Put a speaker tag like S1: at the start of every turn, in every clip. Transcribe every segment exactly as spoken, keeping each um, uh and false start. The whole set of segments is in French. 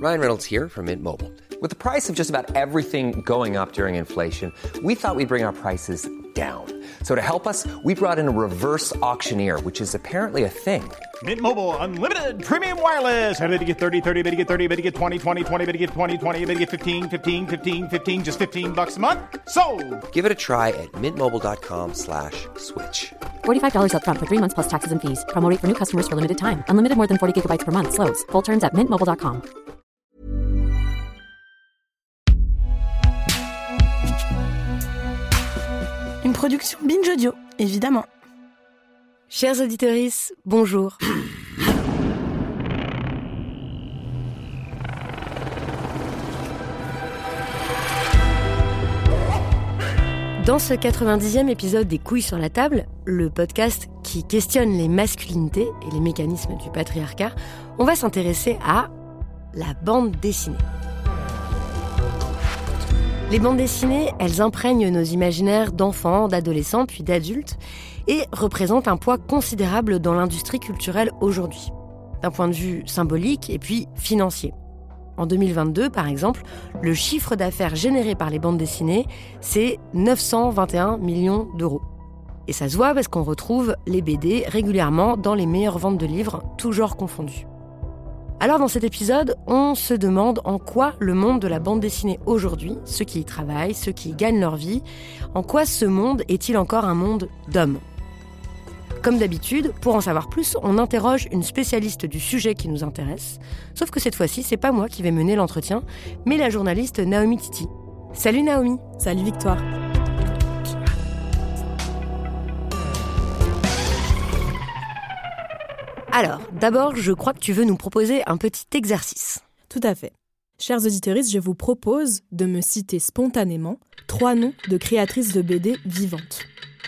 S1: Ryan Reynolds here from Mint Mobile. With the price of just about everything going up during inflation, we thought we'd bring our prices down. So to help us, we brought in a reverse auctioneer, which is apparently a thing.
S2: Mint Mobile Unlimited Premium Wireless. How to get thirty, thirty, how to get thirty, how to get twenty, twenty, twenty, how to get twenty, twenty, how to get fifteen, fifteen, fifteen, fifteen, just fifteen bucks a month? Sold!
S1: Give it a try at mintmobile.com slash switch.
S3: forty-five dollars up front for three months plus taxes and fees. Promo rate for new customers for limited time. Unlimited more than forty gigabytes per month. Slows full terms at mint mobile dot com.
S4: Une production Binge Audio, évidemment.
S5: Chers auditeurs, bonjour. Dans ce quatre-vingt-dixième épisode des Couilles sur la table, le podcast qui questionne les masculinités et les mécanismes du patriarcat, on va s'intéresser à la bande dessinée. Les bandes dessinées, elles imprègnent nos imaginaires d'enfants, d'adolescents puis d'adultes et représentent un poids considérable dans l'industrie culturelle aujourd'hui, d'un point de vue symbolique et puis financier. En deux mille vingt-deux, par exemple, le chiffre d'affaires généré par les bandes dessinées, c'est neuf cent vingt et un millions d'euros. Et ça se voit parce qu'on retrouve les B D régulièrement dans les meilleures ventes de livres, tous genres confondus. Alors dans cet épisode, on se demande en quoi le monde de la bande dessinée aujourd'hui, ceux qui y travaillent, ceux qui y gagnent leur vie, en quoi ce monde est-il encore un monde d'hommes ? Comme d'habitude, pour en savoir plus, on interroge une spécialiste du sujet qui nous intéresse. Sauf que cette fois-ci, c'est pas moi qui vais mener l'entretien, mais la journaliste Naomi Titi. Salut Naomi.
S4: Salut Victoire.
S5: Alors, d'abord, je crois que tu veux nous proposer un petit exercice.
S4: Tout à fait. Chers auditeurs, je vous propose de me citer spontanément trois noms de créatrices de B D vivantes.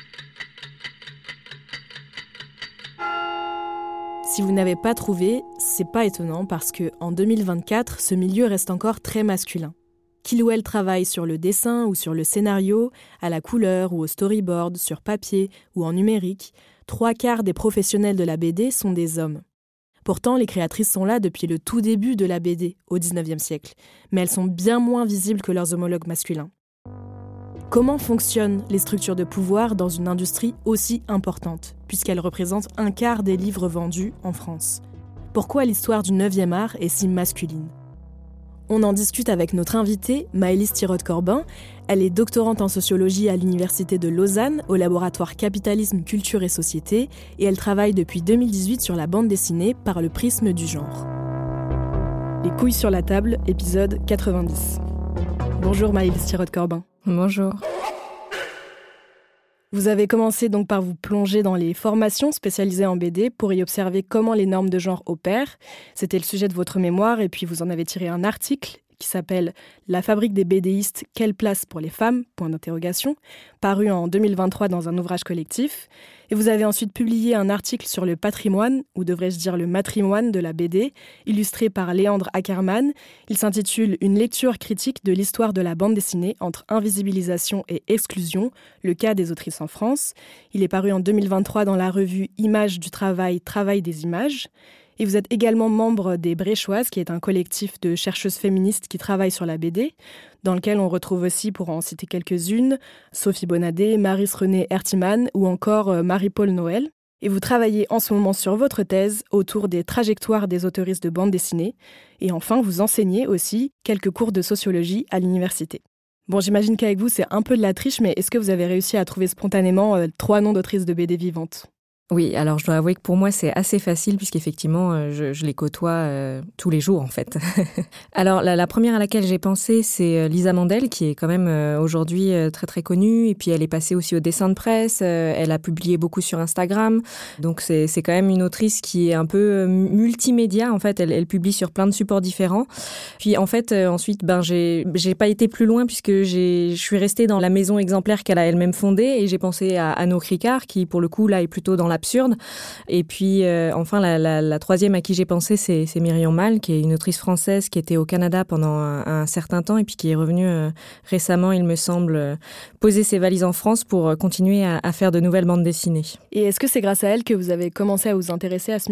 S4: Si vous n'avez pas trouvé, c'est pas étonnant parce que en deux mille vingt-quatre, ce milieu reste encore très masculin. Qu'il ou elle travaille sur le dessin ou sur le scénario, à la couleur ou au storyboard, sur papier ou en numérique, trois quarts des professionnels de la B D sont des hommes. Pourtant, les créatrices sont là depuis le tout début de la B D, au dix-neuvième siècle, mais elles sont bien moins visibles que leurs homologues masculins. Comment fonctionnent les structures de pouvoir dans une industrie aussi importante, puisqu'elles représentent un quart des livres vendus en France ? Pourquoi l'histoire du neuvième art est si masculine ? On en discute avec notre invitée, Maëlys Tirode-Corbin. Elle est doctorante en sociologie à l'Université de Lausanne, au laboratoire Capitalisme, Culture et Société, et elle travaille depuis deux mille dix-huit sur la bande dessinée par le prisme du genre. Les couilles sur la table, épisode quatre-vingt-dix. Bonjour Maëlys Tirode-Corbin.
S6: Bonjour.
S4: Vous avez commencé donc par vous plonger dans les formations spécialisées en B D pour y observer comment les normes de genre opèrent. C'était le sujet de votre mémoire et puis vous en avez tiré un article qui s'appelle « La fabrique des BDistes, quelle place pour les femmes ?» point d'interrogation, paru en deux mille vingt-trois dans un ouvrage collectif. Et vous avez ensuite publié un article sur le patrimoine, ou devrais-je dire le matrimoine de la B D, illustré par Léandre Ackermann. Il s'intitule « Une lecture critique de l'histoire de la bande dessinée entre invisibilisation et exclusion, le cas des autrices en France ». Il est paru en deux mille vingt-trois dans la revue Images du travail, Travail des images. Et vous êtes également membre des Bréchoises, qui est un collectif de chercheuses féministes qui travaillent sur la B D, dans lequel on retrouve aussi, pour en citer quelques-unes, Sophie Bonadé, Maryse-Renée Hertimann ou encore Marie-Paule Noël. Et vous travaillez en ce moment sur votre thèse autour des trajectoires des autoristes de bande dessinée. Et enfin, vous enseignez aussi quelques cours de sociologie à l'université. Bon, j'imagine qu'avec vous, c'est un peu de la triche, mais est-ce que vous avez réussi à trouver spontanément euh, trois noms d'autrices de B D vivantes ?
S6: Oui, alors je dois avouer que pour moi, c'est assez facile puisqu'effectivement, je, je les côtoie euh, tous les jours en fait. Alors la, la première à laquelle j'ai pensé, c'est Lisa Mandel, qui est quand même euh, aujourd'hui euh, très très connue. Et puis elle est passée aussi au dessin de presse, euh, elle a publié beaucoup sur Instagram. Donc c'est, c'est quand même une autrice qui est un peu euh, multimédia en fait, elle, elle publie sur plein de supports différents. Puis en fait, euh, ensuite, ben, j'ai, j'ai pas été plus loin puisque j'ai, je suis restée dans la maison exemplaire qu'elle a elle-même fondée et j'ai pensé à Anouk Ricard qui pour le coup là est plutôt dans l'absurde. Et puis euh, enfin la, la, la troisième à qui j'ai pensé c'est, c'est Myriam Mal, qui est une autrice française qui était au Canada pendant un, un certain temps et puis qui est revenue euh, récemment, il me semble, euh, poser ses valises en France pour euh, continuer à, à faire de nouvelles bandes dessinées.
S4: Et est-ce que c'est grâce à elle que vous avez commencé à vous intéresser à ce milieu ?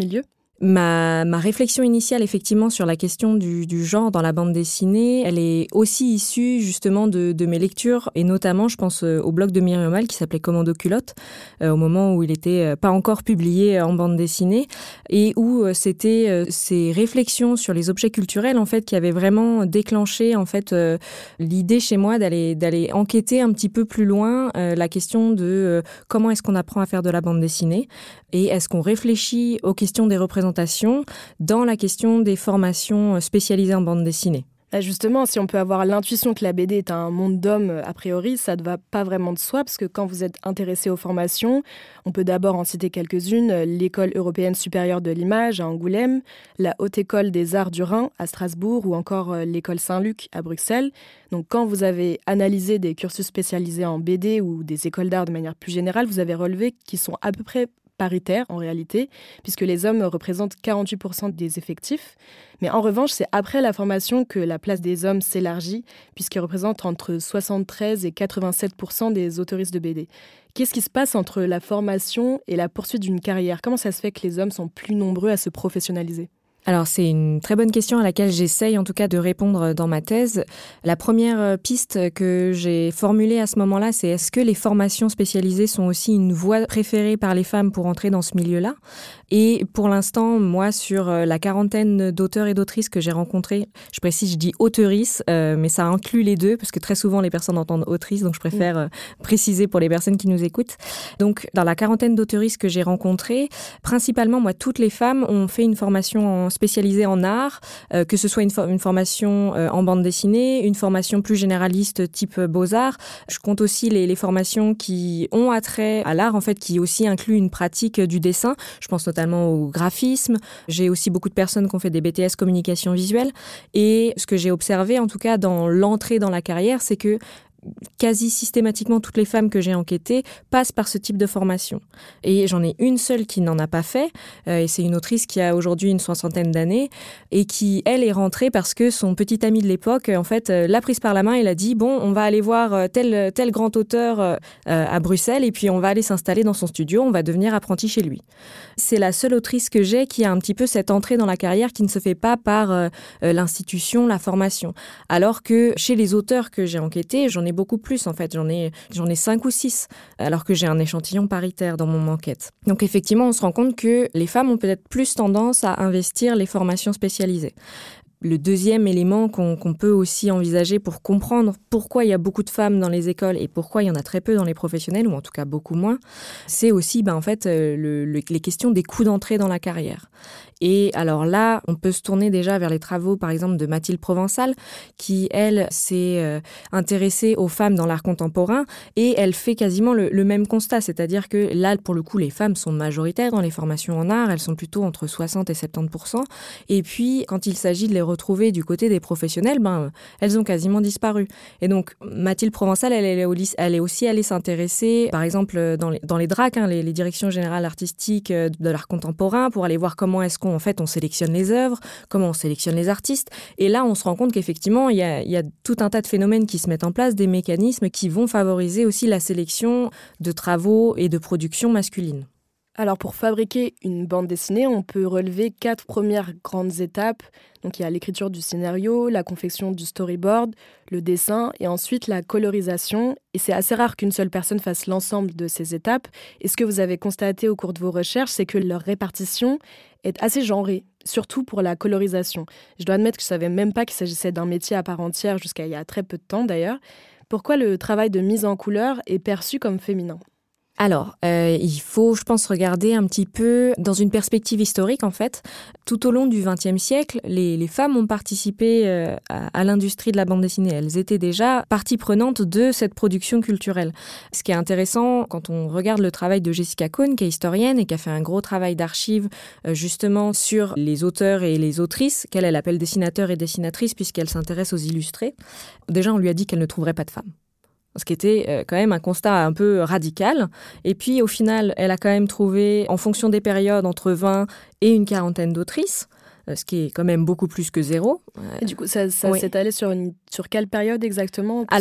S6: Ma, ma réflexion initiale, effectivement, sur la question du, du genre dans la bande dessinée, elle est aussi issue justement de, de mes lectures, et notamment, je pense euh, au blog de Myriam Mal qui s'appelait Commando Culotte, euh, au moment où il était euh, pas encore publié en bande dessinée, et où euh, c'était euh, ces réflexions sur les objets culturels, en fait, qui avaient vraiment déclenché, en fait, euh, l'idée chez moi d'aller, d'aller enquêter un petit peu plus loin euh, la question de euh, comment est-ce qu'on apprend à faire de la bande dessinée, et est-ce qu'on réfléchit aux questions des représentations dans la question des formations spécialisées en bande dessinée.
S4: Justement, si on peut avoir l'intuition que la B D est un monde d'hommes, a priori, ça ne va pas vraiment de soi, parce que quand vous êtes intéressé aux formations, on peut d'abord en citer quelques-unes, l'École européenne supérieure de l'image à Angoulême, la Haute École des Arts du Rhin à Strasbourg ou encore l'École Saint-Luc à Bruxelles. Donc quand vous avez analysé des cursus spécialisés en B D ou des écoles d'art de manière plus générale, vous avez relevé qu'ils sont à peu près paritaire en réalité, puisque les hommes représentent quarante-huit pour cent des effectifs. Mais en revanche, c'est après la formation que la place des hommes s'élargit, puisqu'ils représentent entre soixante-treize et quatre-vingt-sept pour cent des autoristes de B D. Qu'est-ce qui se passe entre la formation et la poursuite d'une carrière ? Comment ça se fait que les hommes sont plus nombreux à se professionnaliser ?
S6: Alors, c'est une très bonne question à laquelle j'essaye en tout cas de répondre dans ma thèse. La première piste que j'ai formulée à ce moment-là, c'est est-ce que les formations spécialisées sont aussi une voie préférée par les femmes pour entrer dans ce milieu-là ? Et pour l'instant, moi, sur la quarantaine d'auteurs et d'autrices que j'ai rencontrés, je précise, je dis auteurices, euh, mais ça inclut les deux, parce que très souvent les personnes entendent autrice, donc je préfère euh, préciser pour les personnes qui nous écoutent. Donc, dans la quarantaine d'auteuristes que j'ai rencontrées, principalement, moi, toutes les femmes ont fait une formation en spécialisée en art, euh, que ce soit une, for- une formation euh, en bande dessinée, une formation plus généraliste type euh, Beaux-Arts. Je compte aussi les, les formations qui ont attrait à l'art, en fait, qui aussi incluent une pratique euh, du dessin. Je pense notamment au graphisme. J'ai aussi beaucoup de personnes qui ont fait des B T S communication visuelle. Et ce que j'ai observé, en tout cas, dans l'entrée dans la carrière, c'est que quasi systématiquement, toutes les femmes que j'ai enquêtées passent par ce type de formation. Et j'en ai une seule qui n'en a pas fait, euh, et c'est une autrice qui a aujourd'hui une soixantaine d'années, et qui, elle, est rentrée parce que son petit ami de l'époque, en fait, euh, l'a prise par la main et l'a dit « Bon, on va aller voir tel, tel grand auteur euh, à Bruxelles, et puis on va aller s'installer dans son studio, on va devenir apprenti chez lui. » C'est la seule autrice que j'ai qui a un petit peu cette entrée dans la carrière qui ne se fait pas par euh, l'institution, la formation. Alors que chez les auteurs que j'ai enquêtés, j'en ai beaucoup plus en fait, j'en ai, j'en ai cinq ou six, alors que j'ai un échantillon paritaire dans mon enquête. Donc effectivement, on se rend compte que les femmes ont peut-être plus tendance à investir les formations spécialisées. Le deuxième élément qu'on, qu'on peut aussi envisager pour comprendre pourquoi il y a beaucoup de femmes dans les écoles et pourquoi il y en a très peu dans les professionnels, ou en tout cas beaucoup moins, c'est aussi ben, en fait, le, le, les questions des coûts d'entrée dans la carrière. Et alors là, on peut se tourner déjà vers les travaux, par exemple, de Mathilde Provençal, qui, elle, s'est euh, intéressée aux femmes dans l'art contemporain, et elle fait quasiment le, le même constat, c'est-à-dire que là, pour le coup, les femmes sont majoritaires dans les formations en art, elles sont plutôt entre soixante et soixante-dix pour cent, et puis, quand il s'agit de les retrouver du côté des professionnels, ben, elles ont quasiment disparu. Et donc, Mathilde Provençal, elle, elle, est, au, elle est aussi allée s'intéresser, par exemple, dans les, dans les D R A C, hein, les, les directions générales artistiques de l'art contemporain, pour aller voir comment est-ce qu'on en fait, on sélectionne les œuvres, comment on sélectionne les artistes. Et là, on se rend compte qu'effectivement, il y a, il y a tout un tas de phénomènes qui se mettent en place, des mécanismes qui vont favoriser aussi la sélection de travaux et de productions masculines.
S4: Alors, pour fabriquer une bande dessinée, on peut relever quatre premières grandes étapes. Donc, il y a l'écriture du scénario, la confection du storyboard, le dessin et ensuite la colorisation. Et c'est assez rare qu'une seule personne fasse l'ensemble de ces étapes. Et ce que vous avez constaté au cours de vos recherches, c'est que leur répartition est assez genrée, surtout pour la colorisation. Je dois admettre que je ne savais même pas qu'il s'agissait d'un métier à part entière jusqu'à il y a très peu de temps d'ailleurs. Pourquoi le travail de mise en couleur est perçu comme féminin ?
S6: Alors, euh, il faut, je pense, regarder un petit peu dans une perspective historique, en fait. Tout au long du vingtième siècle, les, les femmes ont participé euh, à, à l'industrie de la bande dessinée. Elles étaient déjà partie prenante de cette production culturelle. Ce qui est intéressant, quand on regarde le travail de Jessica Cohn, qui est historienne et qui a fait un gros travail d'archives, euh, justement, sur les auteurs et les autrices, qu'elle elle appelle dessinateurs et dessinatrices, puisqu'elle s'intéresse aux illustrés. Déjà, on lui a dit qu'elle ne trouverait pas de femmes. Ce qui était quand même un constat un peu radical. Et puis, au final, elle a quand même trouvé, en fonction des périodes, entre vingt et une quarantaine d'autrices, ce qui est quand même beaucoup plus que zéro.
S4: Et du coup, ça, ça
S6: oui.
S4: s'est allé sur, une, sur quelle période exactement pour
S6: Alors,
S4: son étude ?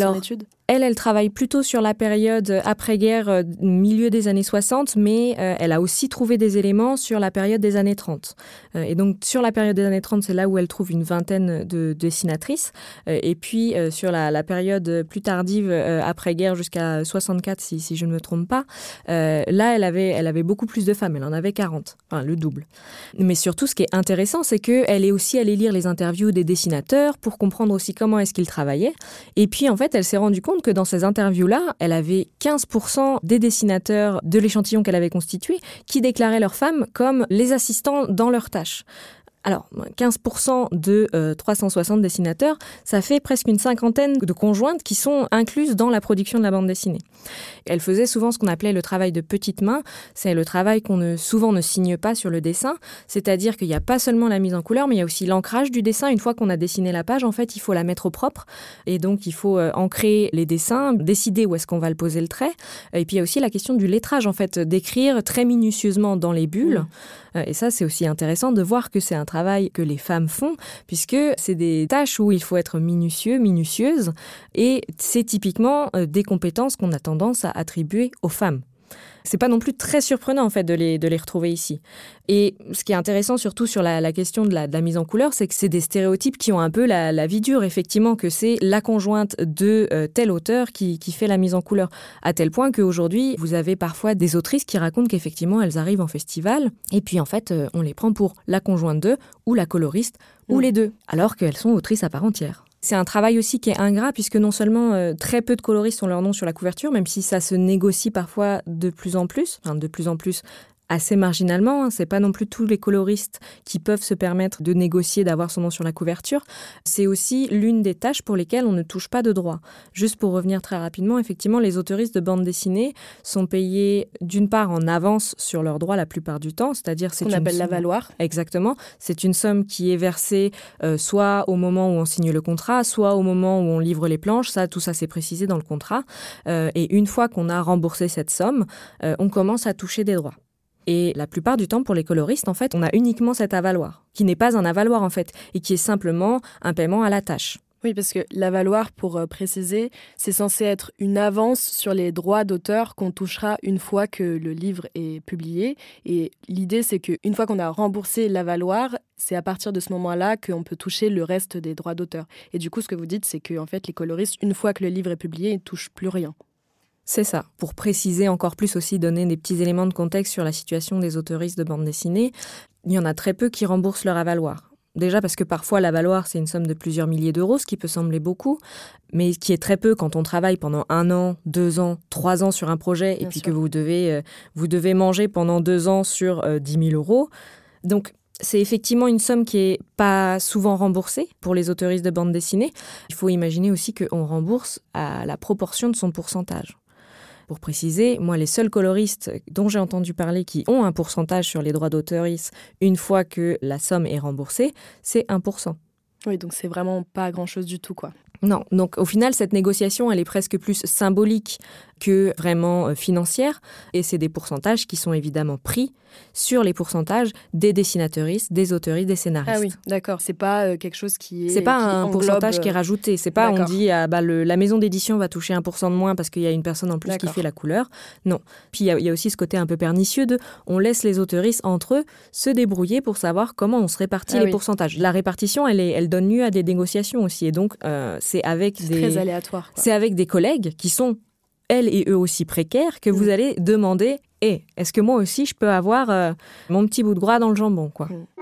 S6: Elle, elle travaille plutôt sur la période après-guerre, euh, milieu des années soixante, mais euh, elle a aussi trouvé des éléments sur la période des années trente. Euh, et donc, sur la période des années trente, c'est là où elle trouve une vingtaine de dessinatrices. Euh, et puis, euh, sur la, la période plus tardive, euh, après-guerre, jusqu'à soixante-quatre, si, si je ne me trompe pas, euh, là, elle avait, elle avait beaucoup plus de femmes. Elle en avait quarante, enfin, le double. Mais surtout, ce qui est intéressant, c'est qu'elle est aussi allée lire les interviews des dessinateurs pour comprendre aussi comment est-ce qu'ils travaillaient. Et puis, en fait, elle s'est rendue compte que dans ces interviews-là, elle avait quinze pour cent des dessinateurs de l'échantillon qu'elle avait constitué qui déclaraient leurs femmes comme les assistants dans leurs tâches. Alors, quinze pour cent de euh, trois cent soixante dessinateurs, ça fait presque une cinquantaine de conjointes qui sont incluses dans la production de la bande dessinée. Elle faisait souvent ce qu'on appelait le travail de petite main. C'est le travail qu'on ne, souvent ne signe pas sur le dessin. C'est-à-dire qu'il n'y a pas seulement la mise en couleur, mais il y a aussi l'ancrage du dessin. Une fois qu'on a dessiné la page, en fait, il faut la mettre au propre. Et donc, il faut euh, ancrer les dessins, décider où est-ce qu'on va le poser le trait. Et puis, il y a aussi la question du lettrage, en fait, d'écrire très minutieusement dans les bulles. Mmh. Et ça, c'est aussi intéressant de voir que c'est un travail que les femmes font, puisque c'est des tâches où il faut être minutieux, minutieuse, et c'est typiquement des compétences qu'on a tendance à attribuer aux femmes. C'est pas non plus très surprenant en fait de les, de les retrouver ici. Et ce qui est intéressant surtout sur la, la question de la, de la mise en couleur, c'est que c'est des stéréotypes qui ont un peu la, la vie dure, effectivement, que c'est la conjointe de euh, tel auteur qui, qui fait la mise en couleur. À tel point qu'aujourd'hui, vous avez parfois des autrices qui racontent qu'effectivement, elles arrivent en festival et puis en fait, euh, on les prend pour la conjointe d'eux ou la coloriste mmh. ou les deux, alors qu'elles sont autrices à part entière. C'est un travail aussi qui est ingrat puisque non seulement euh, très peu de coloristes ont leur nom sur la couverture, même si ça se négocie parfois de plus en plus, enfin de plus en plus assez marginalement, hein. C'est pas non plus tous les coloristes qui peuvent se permettre de négocier, d'avoir son nom sur la couverture. C'est aussi l'une des tâches pour lesquelles on ne touche pas de droit. Juste pour revenir très rapidement, effectivement, les autoristes de bande dessinée sont payés d'une part en avance sur leurs droits la plupart du temps, c'est-à-dire c'est
S4: qu'on
S6: une
S4: appelle
S6: somme...
S4: l'avaloir.
S6: Exactement. C'est une somme qui est versée euh, soit au moment où on signe le contrat, soit au moment où on livre les planches. Ça, tout ça, c'est précisé dans le contrat. Euh, et une fois qu'on a remboursé cette somme, euh, on commence à toucher des droits. Et la plupart du temps, pour les coloristes, en fait, on a uniquement cet avaloir, qui n'est pas un avaloir, en fait, et qui est simplement un paiement à la tâche.
S4: Oui, parce que l'avaloir, pour euh, préciser, c'est censé être une avance sur les droits d'auteur qu'on touchera une fois que le livre est publié. Et l'idée, c'est qu'une fois qu'on a remboursé l'avaloir, c'est à partir de ce moment-là qu'on peut toucher le reste des droits d'auteur. Et du coup, ce que vous dites, c'est que en fait, les coloristes, une fois que le livre est publié, ils ne touchent plus rien.
S6: C'est ça. Pour préciser encore plus aussi, donner des petits éléments de contexte sur la situation des autoristes de bande dessinée, il y en a très peu qui remboursent leur avaloir. Déjà parce que parfois l'avaloir, c'est une somme de plusieurs milliers d'euros, ce qui peut sembler beaucoup, mais qui est très peu quand on travaille pendant un an, deux ans, trois ans sur un projet, Bien et puis sûr. que vous devez, euh, vous devez manger pendant deux ans sur euh, dix mille euros. Donc, c'est effectivement une somme qui n'est pas souvent remboursée pour les autoristes de bande dessinée. Il faut imaginer aussi qu'on rembourse à la proportion de son pourcentage. Pour préciser, moi, les seuls coloristes dont j'ai entendu parler qui ont un pourcentage sur les droits d'auteur une fois que la somme est remboursée, c'est un pour cent.
S4: Oui, donc c'est vraiment pas grand-chose du tout, quoi.
S6: Non, donc au final, cette négociation, elle est presque plus symbolique que vraiment financière. Et c'est des pourcentages qui sont évidemment pris sur les pourcentages des dessinateuristes, des auteuristes, des scénaristes.
S4: Ah oui, d'accord. C'est pas euh, quelque chose qui est
S6: C'est pas
S4: qui
S6: un
S4: englobe...
S6: pourcentage qui est rajouté. C'est pas
S4: d'accord.
S6: on dit ah, bah, le, la maison d'édition va toucher un pour cent de moins parce qu'il y a une personne en plus d'accord. qui fait la couleur. Non. Puis il y, y a aussi ce côté un peu pernicieux de on laisse les auteuristes entre eux se débrouiller pour savoir comment on se répartit ah les oui. pourcentages. La répartition, elle, est, elle donne lieu à des négociations aussi. Et donc, euh, c'est avec
S4: c'est
S6: des...
S4: très aléatoire, quoi.
S6: C'est avec des collègues qui sont elles et eux aussi précaires, que mmh. vous allez demander hey, « est-ce que moi aussi je peux avoir euh, mon petit bout de gras dans le jambon ?» quoi. Mmh.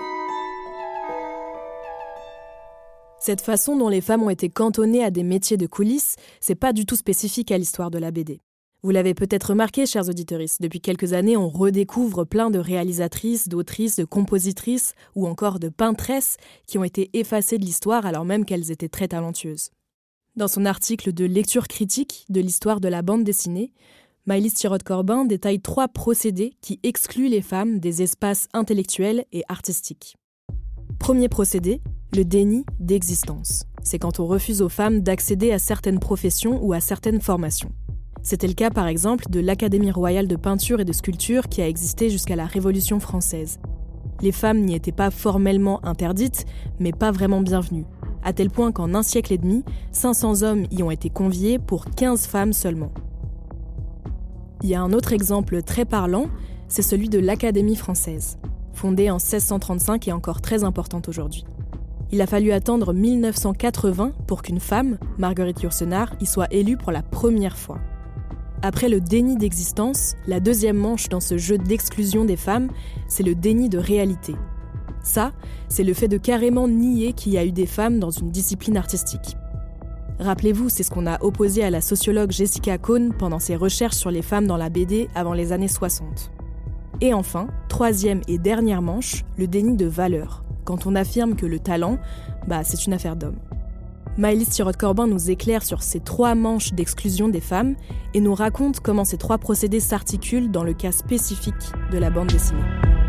S4: Cette façon dont les femmes ont été cantonnées à des métiers de coulisses, c'est pas du tout spécifique à l'histoire de la B D. Vous l'avez peut-être remarqué, chers auditeurs, depuis quelques années, on redécouvre plein de réalisatrices, d'autrices, de compositrices ou encore de peintresses qui ont été effacées de l'histoire alors même qu'elles étaient très talentueuses. Dans son article de lecture critique de l'histoire de la bande dessinée, Maëlys Tirode-Corbin détaille trois procédés qui excluent les femmes des espaces intellectuels et artistiques. Premier procédé, le déni d'existence. C'est quand on refuse aux femmes d'accéder à certaines professions ou à certaines formations. C'était le cas par exemple de l'Académie royale de peinture et de sculpture qui a existé jusqu'à la Révolution française. Les femmes n'y étaient pas formellement interdites, mais pas vraiment bienvenues. à tel point qu'en un siècle et demi, cinq cents hommes y ont été conviés pour quinze femmes seulement. Il y a un autre exemple très parlant, c'est celui de l'Académie française, fondée en seize cent trente-cinq et encore très importante aujourd'hui. Il a fallu attendre mille neuf cent quatre-vingts pour qu'une femme, Marguerite Yourcenar, y soit élue pour la première fois. Après le déni d'existence, la deuxième manche dans ce jeu d'exclusion des femmes, c'est le déni de réalité. Ça, c'est le fait de carrément nier qu'il y a eu des femmes dans une discipline artistique. Rappelez-vous, c'est ce qu'on a opposé à la sociologue Jessica Cohn pendant ses recherches sur les femmes dans la B D avant les années soixante. Et enfin, troisième et dernière manche, le déni de valeur, quand on affirme que le talent, bah, c'est une affaire d'homme. Maëlys Sirotte-Corbin nous éclaire sur ces trois manches d'exclusion des femmes et nous raconte comment ces trois procédés s'articulent dans le cas spécifique de la bande dessinée.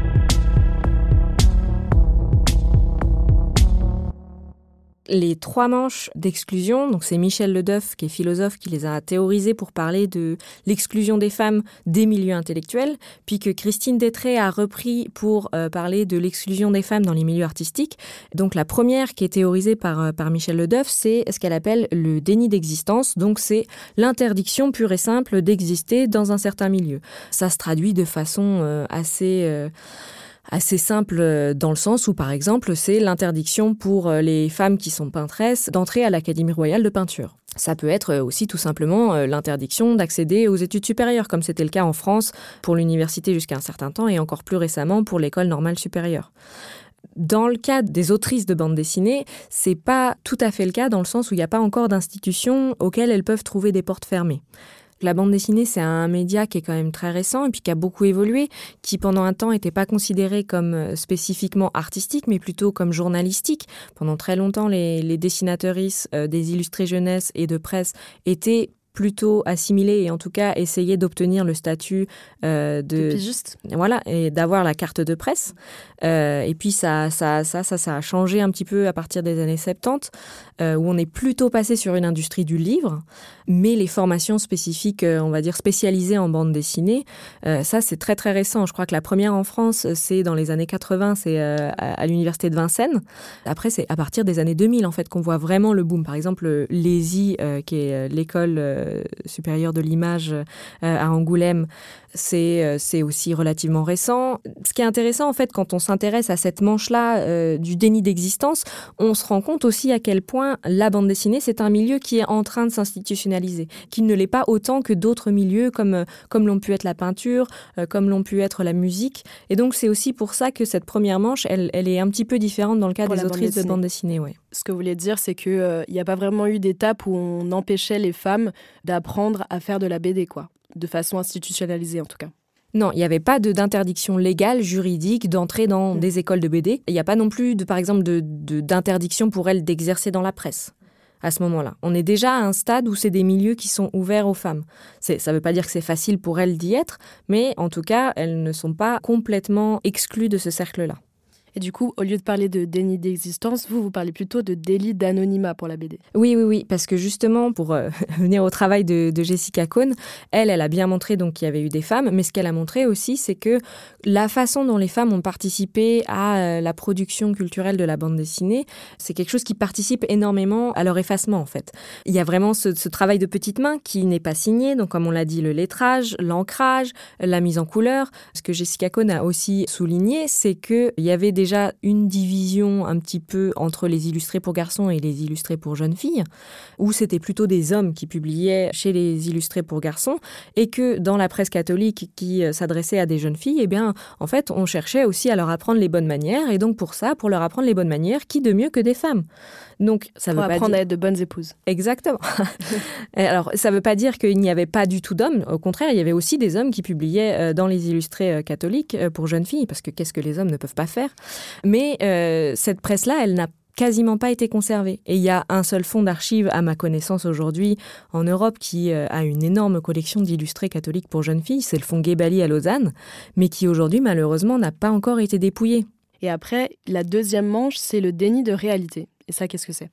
S6: Les trois manches d'exclusion, donc c'est Michel Le Deuf, qui est philosophe, qui les a théorisées pour parler de l'exclusion des femmes des milieux intellectuels, puis que Christine Détré a repris pour euh, parler de l'exclusion des femmes dans les milieux artistiques. Donc la première qui est théorisée par, par Michel Le Deuf, c'est ce qu'elle appelle le déni d'existence, donc c'est l'interdiction pure et simple d'exister dans un certain milieu. Ça se traduit de façon euh, assez... Euh, assez simple dans le sens où, par exemple, c'est l'interdiction pour les femmes qui sont peintresses d'entrer à l'Académie royale de peinture. Ça peut être aussi tout simplement l'interdiction d'accéder aux études supérieures, comme c'était le cas en France pour l'université jusqu'à un certain temps et encore plus récemment pour l'école normale supérieure. Dans le cas des autrices de bande dessinée, c'est pas tout à fait le cas dans le sens où il n'y a pas encore d'institutions auxquelles elles peuvent trouver des portes fermées. La bande dessinée, c'est un média qui est quand même très récent et puis qui a beaucoup évolué, qui pendant un temps n'était pas considéré comme spécifiquement artistique, mais plutôt comme journalistique. Pendant très longtemps, les, les dessinatrices euh, des illustrés jeunesse et de presse étaient plutôt assimilées et en tout cas essayer d'obtenir le statut euh, de,
S4: de juste.
S6: Voilà, et d'avoir la carte de presse. Euh, et puis ça, ça, ça, ça, ça a changé un petit peu à partir des années soixante-dix, euh, où on est plutôt passé sur une industrie du livre, mais les formations spécifiques, euh, on va dire spécialisées en bande dessinée, euh, ça c'est très très récent. Je crois que la première en France, c'est dans les années quatre-vingts, c'est euh, à, à l'université de Vincennes. Après, c'est à partir des années deux mille en fait qu'on voit vraiment le boom. Par exemple, l'E S I, euh, qui est l'école euh, supérieure de l'image euh, à Angoulême, c'est, euh, c'est aussi relativement récent. Ce qui est intéressant, en fait, quand on s'intéresse à cette manche-là euh, du déni d'existence, on se rend compte aussi à quel point la bande dessinée, c'est un milieu qui est en train de s'institutionnaliser, qui ne l'est pas autant que d'autres milieux, comme, comme l'ont pu être la peinture, euh, comme l'ont pu être la musique. Et donc, c'est aussi pour ça que cette première manche, elle, elle est un petit peu différente dans le cas pour des autrices de bande dessinée. Ouais.
S4: Ce que vous voulez dire, c'est qu'il n'y euh, a pas vraiment eu d'étape où on empêchait les femmes d'apprendre à faire de la B D, quoi. De façon institutionnalisée en tout cas.
S6: Non, il n'y avait pas de, d'interdiction légale, juridique, d'entrer dans mmh. des écoles de B D. Il n'y a pas non plus, de, par exemple, de, de, d'interdiction pour elles d'exercer dans la presse à ce moment-là. On est déjà à un stade où c'est des milieux qui sont ouverts aux femmes. C'est, ça ne veut pas dire que c'est facile pour elles d'y être, mais en tout cas, elles ne sont pas complètement exclues de ce cercle-là.
S4: Et du coup, au lieu de parler de déni d'existence, vous, vous parlez plutôt de délit d'anonymat pour la B D.
S6: Oui, oui, oui, parce que justement, pour euh, venir au travail de, de Jessica Cohn, elle, elle a bien montré donc, qu'il y avait eu des femmes, mais ce qu'elle a montré aussi, c'est que la façon dont les femmes ont participé à euh, la production culturelle de la bande dessinée, c'est quelque chose qui participe énormément à leur effacement, en fait. Il y a vraiment ce, ce travail de petite main qui n'est pas signé, donc comme on l'a dit, le lettrage, l'ancrage, la mise en couleur. Ce que Jessica Cohn a aussi souligné, c'est qu'il y avait des déjà une division un petit peu entre les illustrés pour garçons et les illustrés pour jeunes filles, où c'était plutôt des hommes qui publiaient chez les illustrés pour garçons, et que dans la presse catholique qui s'adressait à des jeunes filles, eh bien, en fait, on cherchait aussi à leur apprendre les bonnes manières, et donc pour ça, pour leur apprendre les bonnes manières, qui de mieux que des femmes? Donc, ça
S4: pour
S6: veut pas
S4: apprendre
S6: dire...
S4: à être de bonnes épouses.
S6: Exactement. Alors, ça ne veut pas dire qu'il n'y avait pas du tout d'hommes. Au contraire, il y avait aussi des hommes qui publiaient dans les illustrés catholiques pour jeunes filles, parce que qu'est-ce que les hommes ne peuvent pas faire? Mais euh, cette presse-là, elle n'a quasiment pas été conservée. Et il y a un seul fonds d'archives, à ma connaissance aujourd'hui, en Europe, qui euh, a une énorme collection d'illustrés catholiques pour jeunes filles. C'est le fonds Guébali à Lausanne, mais qui aujourd'hui, malheureusement, n'a pas encore été dépouillé.
S4: Et après, la deuxième manche, c'est le déni de réalité. Et ça, qu'est-ce que c'est ?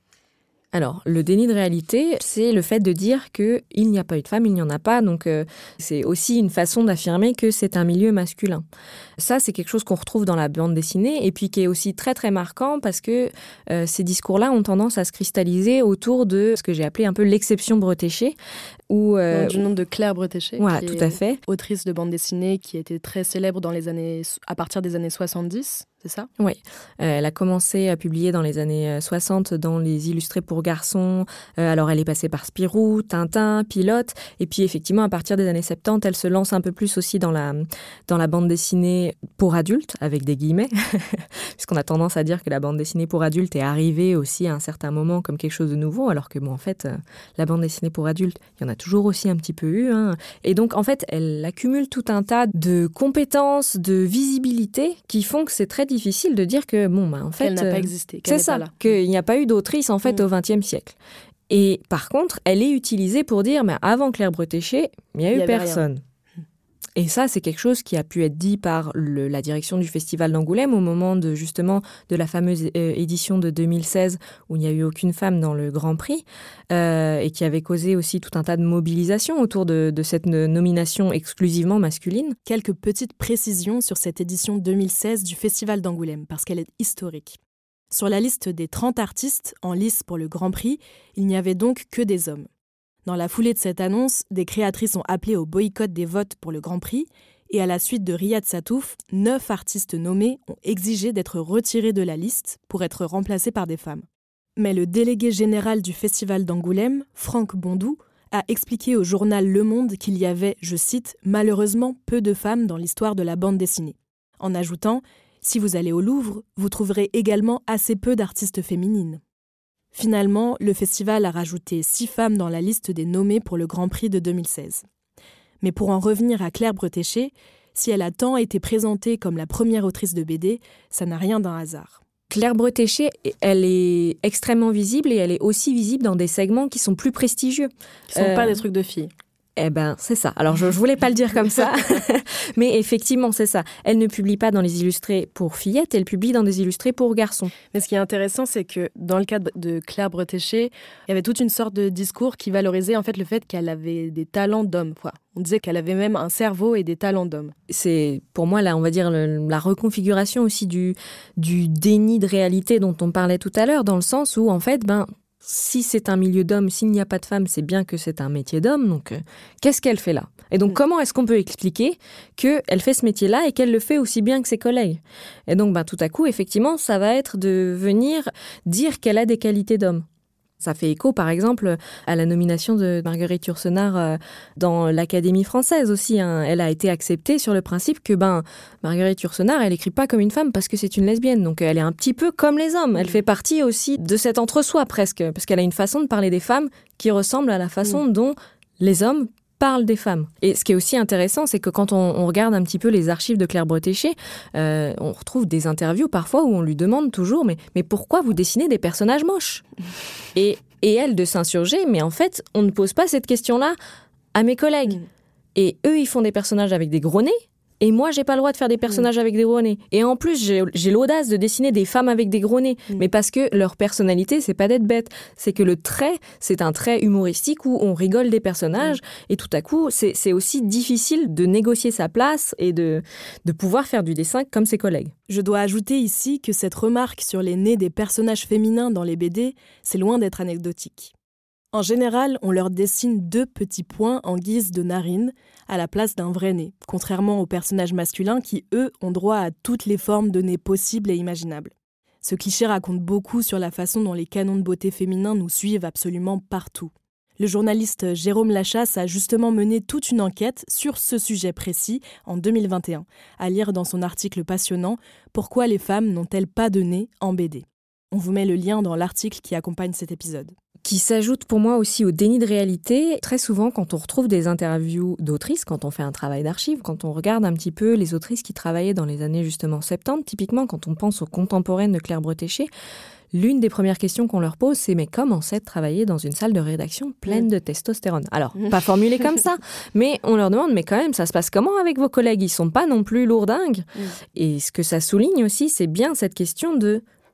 S6: Alors, le déni de réalité, c'est le fait de dire qu'il n'y a pas eu de femme, il n'y en a pas. Donc, euh, c'est aussi une façon d'affirmer que c'est un milieu masculin. Ça, c'est quelque chose qu'on retrouve dans la bande dessinée et puis qui est aussi très, très marquant parce que euh, ces discours-là ont tendance à se cristalliser autour de ce que j'ai appelé un peu l'exception Bretéché. Où, euh,
S4: du nom de Claire Bretéché,
S6: voilà,
S4: qui
S6: tout
S4: est
S6: à fait.
S4: autrice de bande dessinée qui a été très célèbre dans les années, à partir des années soixante-dix, c'est ça ?
S6: Oui, euh, elle a commencé à publier dans les années soixante dans les illustrés pour garçons. Euh, alors, elle est passée par Spirou, Tintin, Pilote. Et puis, effectivement, à partir des années soixante-dix, elle se lance un peu plus aussi dans la, dans la bande dessinée pour adultes, avec des guillemets, puisqu'on a tendance à dire que la bande dessinée pour adultes est arrivée aussi à un certain moment comme quelque chose de nouveau, alors que, bon, en fait, euh, la bande dessinée pour adultes, il y en a toujours aussi un petit peu eu. Hein. Et donc, en fait, elle accumule tout un tas de compétences, de visibilité qui font que c'est très difficile de dire que, bon, bah, en fait...
S4: Qu'elle n'a
S6: euh,
S4: pas existé, qu'elle
S6: c'est
S4: n'est
S6: ça,
S4: pas là.
S6: qu'il n'y a pas eu d'autrice, en fait,
S4: mmh.
S6: au vingtième siècle. Et par contre, elle est utilisée pour dire, mais avant Claire Bretéché, il n'y a eu personne. Rien. Et ça, c'est quelque chose qui a pu être dit par le, la direction du Festival d'Angoulême au moment de, justement, de la fameuse euh, édition de deux mille seize où il n'y a eu aucune femme dans le Grand Prix euh, et qui avait causé aussi tout un tas de mobilisations autour de, de cette nomination exclusivement masculine.
S4: Quelques petites précisions sur cette édition deux mille seize du Festival d'Angoulême, parce qu'elle est historique. Sur la liste des trente artistes en lice pour le Grand Prix, il n'y avait donc que des hommes. Dans la foulée de cette annonce, des créatrices ont appelé au boycott des votes pour le Grand Prix et à la suite de Riyad Satouf, neuf artistes nommés ont exigé d'être retirés de la liste pour être remplacés par des femmes. Mais le délégué général du Festival d'Angoulême, Franck Bondou, a expliqué au journal Le Monde qu'il y avait, je cite, « malheureusement peu de femmes dans l'histoire de la bande dessinée », en ajoutant « si vous allez au Louvre, vous trouverez également assez peu d'artistes féminines ». Finalement, le festival a rajouté six femmes dans la liste des nommées pour le Grand Prix de deux mille seize. Mais pour en revenir à Claire Bretéché, si elle a tant été présentée comme la première autrice de B D, ça n'a rien d'un hasard.
S6: Claire Bretéché, elle est extrêmement visible et elle est aussi visible dans des segments qui sont plus prestigieux.
S4: Qui ne sont euh... pas des trucs de filles.
S6: Eh ben, c'est ça. Alors, je ne voulais pas le dire comme ça, mais effectivement, c'est ça. Elle ne publie pas dans les illustrés pour fillettes, elle publie dans des illustrés pour garçons.
S4: Mais ce qui est intéressant, c'est que dans le cas de Claire Bretéché, il y avait toute une sorte de discours qui valorisait en fait le fait qu'elle avait des talents d'homme. Enfin, on disait qu'elle avait même un cerveau et des talents d'homme.
S6: C'est, pour moi, là, on va dire le, la reconfiguration aussi du, du déni de réalité dont on parlait tout à l'heure, dans le sens où, en fait, ben... si c'est un milieu d'hommes, s'il n'y a pas de femmes, c'est bien que c'est un métier d'homme. Donc, euh, qu'est-ce qu'elle fait là ? Et donc, comment est-ce qu'on peut expliquer qu'elle fait ce métier-là et qu'elle le fait aussi bien que ses collègues ? Et donc, ben, tout à coup, effectivement, ça va être de venir dire qu'elle a des qualités d'homme. Ça fait écho, par exemple, à la nomination de Marguerite Yourcenar dans l'Académie française aussi. Hein. Elle a été acceptée sur le principe que ben, Marguerite Yourcenar, elle n'écrit pas comme une femme parce que c'est une lesbienne. Donc elle est un petit peu comme les hommes. Elle fait partie aussi de cet entre-soi presque, parce qu'elle a une façon de parler des femmes qui ressemble à la façon mmh. dont les hommes parle des femmes. Et ce qui est aussi intéressant, c'est que quand on, on regarde un petit peu les archives de Claire Bretéché, euh, on retrouve des interviews parfois où on lui demande toujours mais, « mais pourquoi vous dessinez des personnages moches ?» et, et elle de s'insurger, mais en fait, on ne pose pas cette question-là à mes collègues. Et eux, ils font des personnages avec des gros nez, et moi, j'ai pas le droit de faire des personnages mmh. avec des gros nez. Et en plus, j'ai, j'ai l'audace de dessiner des femmes avec des gros nez. Mmh. Mais parce que leur personnalité, c'est pas d'être bête. C'est que le trait, c'est un trait humoristique où on rigole des personnages. Mmh. Et tout à coup, c'est, c'est aussi difficile de négocier sa place et de, de pouvoir faire du dessin comme ses collègues.
S4: Je dois ajouter ici que cette remarque sur les nez des personnages féminins dans les B D, c'est loin d'être anecdotique. En général, on leur dessine deux petits points en guise de narines à la place d'un vrai nez, contrairement aux personnages masculins qui, eux, ont droit à toutes les formes de nez possibles et imaginables. Ce cliché raconte beaucoup sur la façon dont les canons de beauté féminins nous suivent absolument partout. Le journaliste Jérôme Lachasse a justement mené toute une enquête sur ce sujet précis en deux mille vingt et un, à lire dans son article passionnant « Pourquoi les femmes n'ont-elles pas de nez en B D ?» On vous met le lien dans l'article qui accompagne cet épisode.
S6: Qui s'ajoute pour moi aussi au déni de réalité. Très souvent, quand on retrouve des interviews d'autrices, quand on fait un travail d'archives, quand on regarde un petit peu les autrices qui travaillaient dans les années justement soixante-dix, typiquement quand on pense aux contemporaines de Claire Bretéché, l'une des premières questions qu'on leur pose, c'est « mais comment c'est de travailler dans une salle de rédaction pleine de testostérone ?» Alors, pas formulé comme ça, mais on leur demande « mais quand même, ça se passe comment avec vos collègues ? Ils sont pas non plus lourdingues ?» Et ce que ça souligne aussi, c'est bien cette question de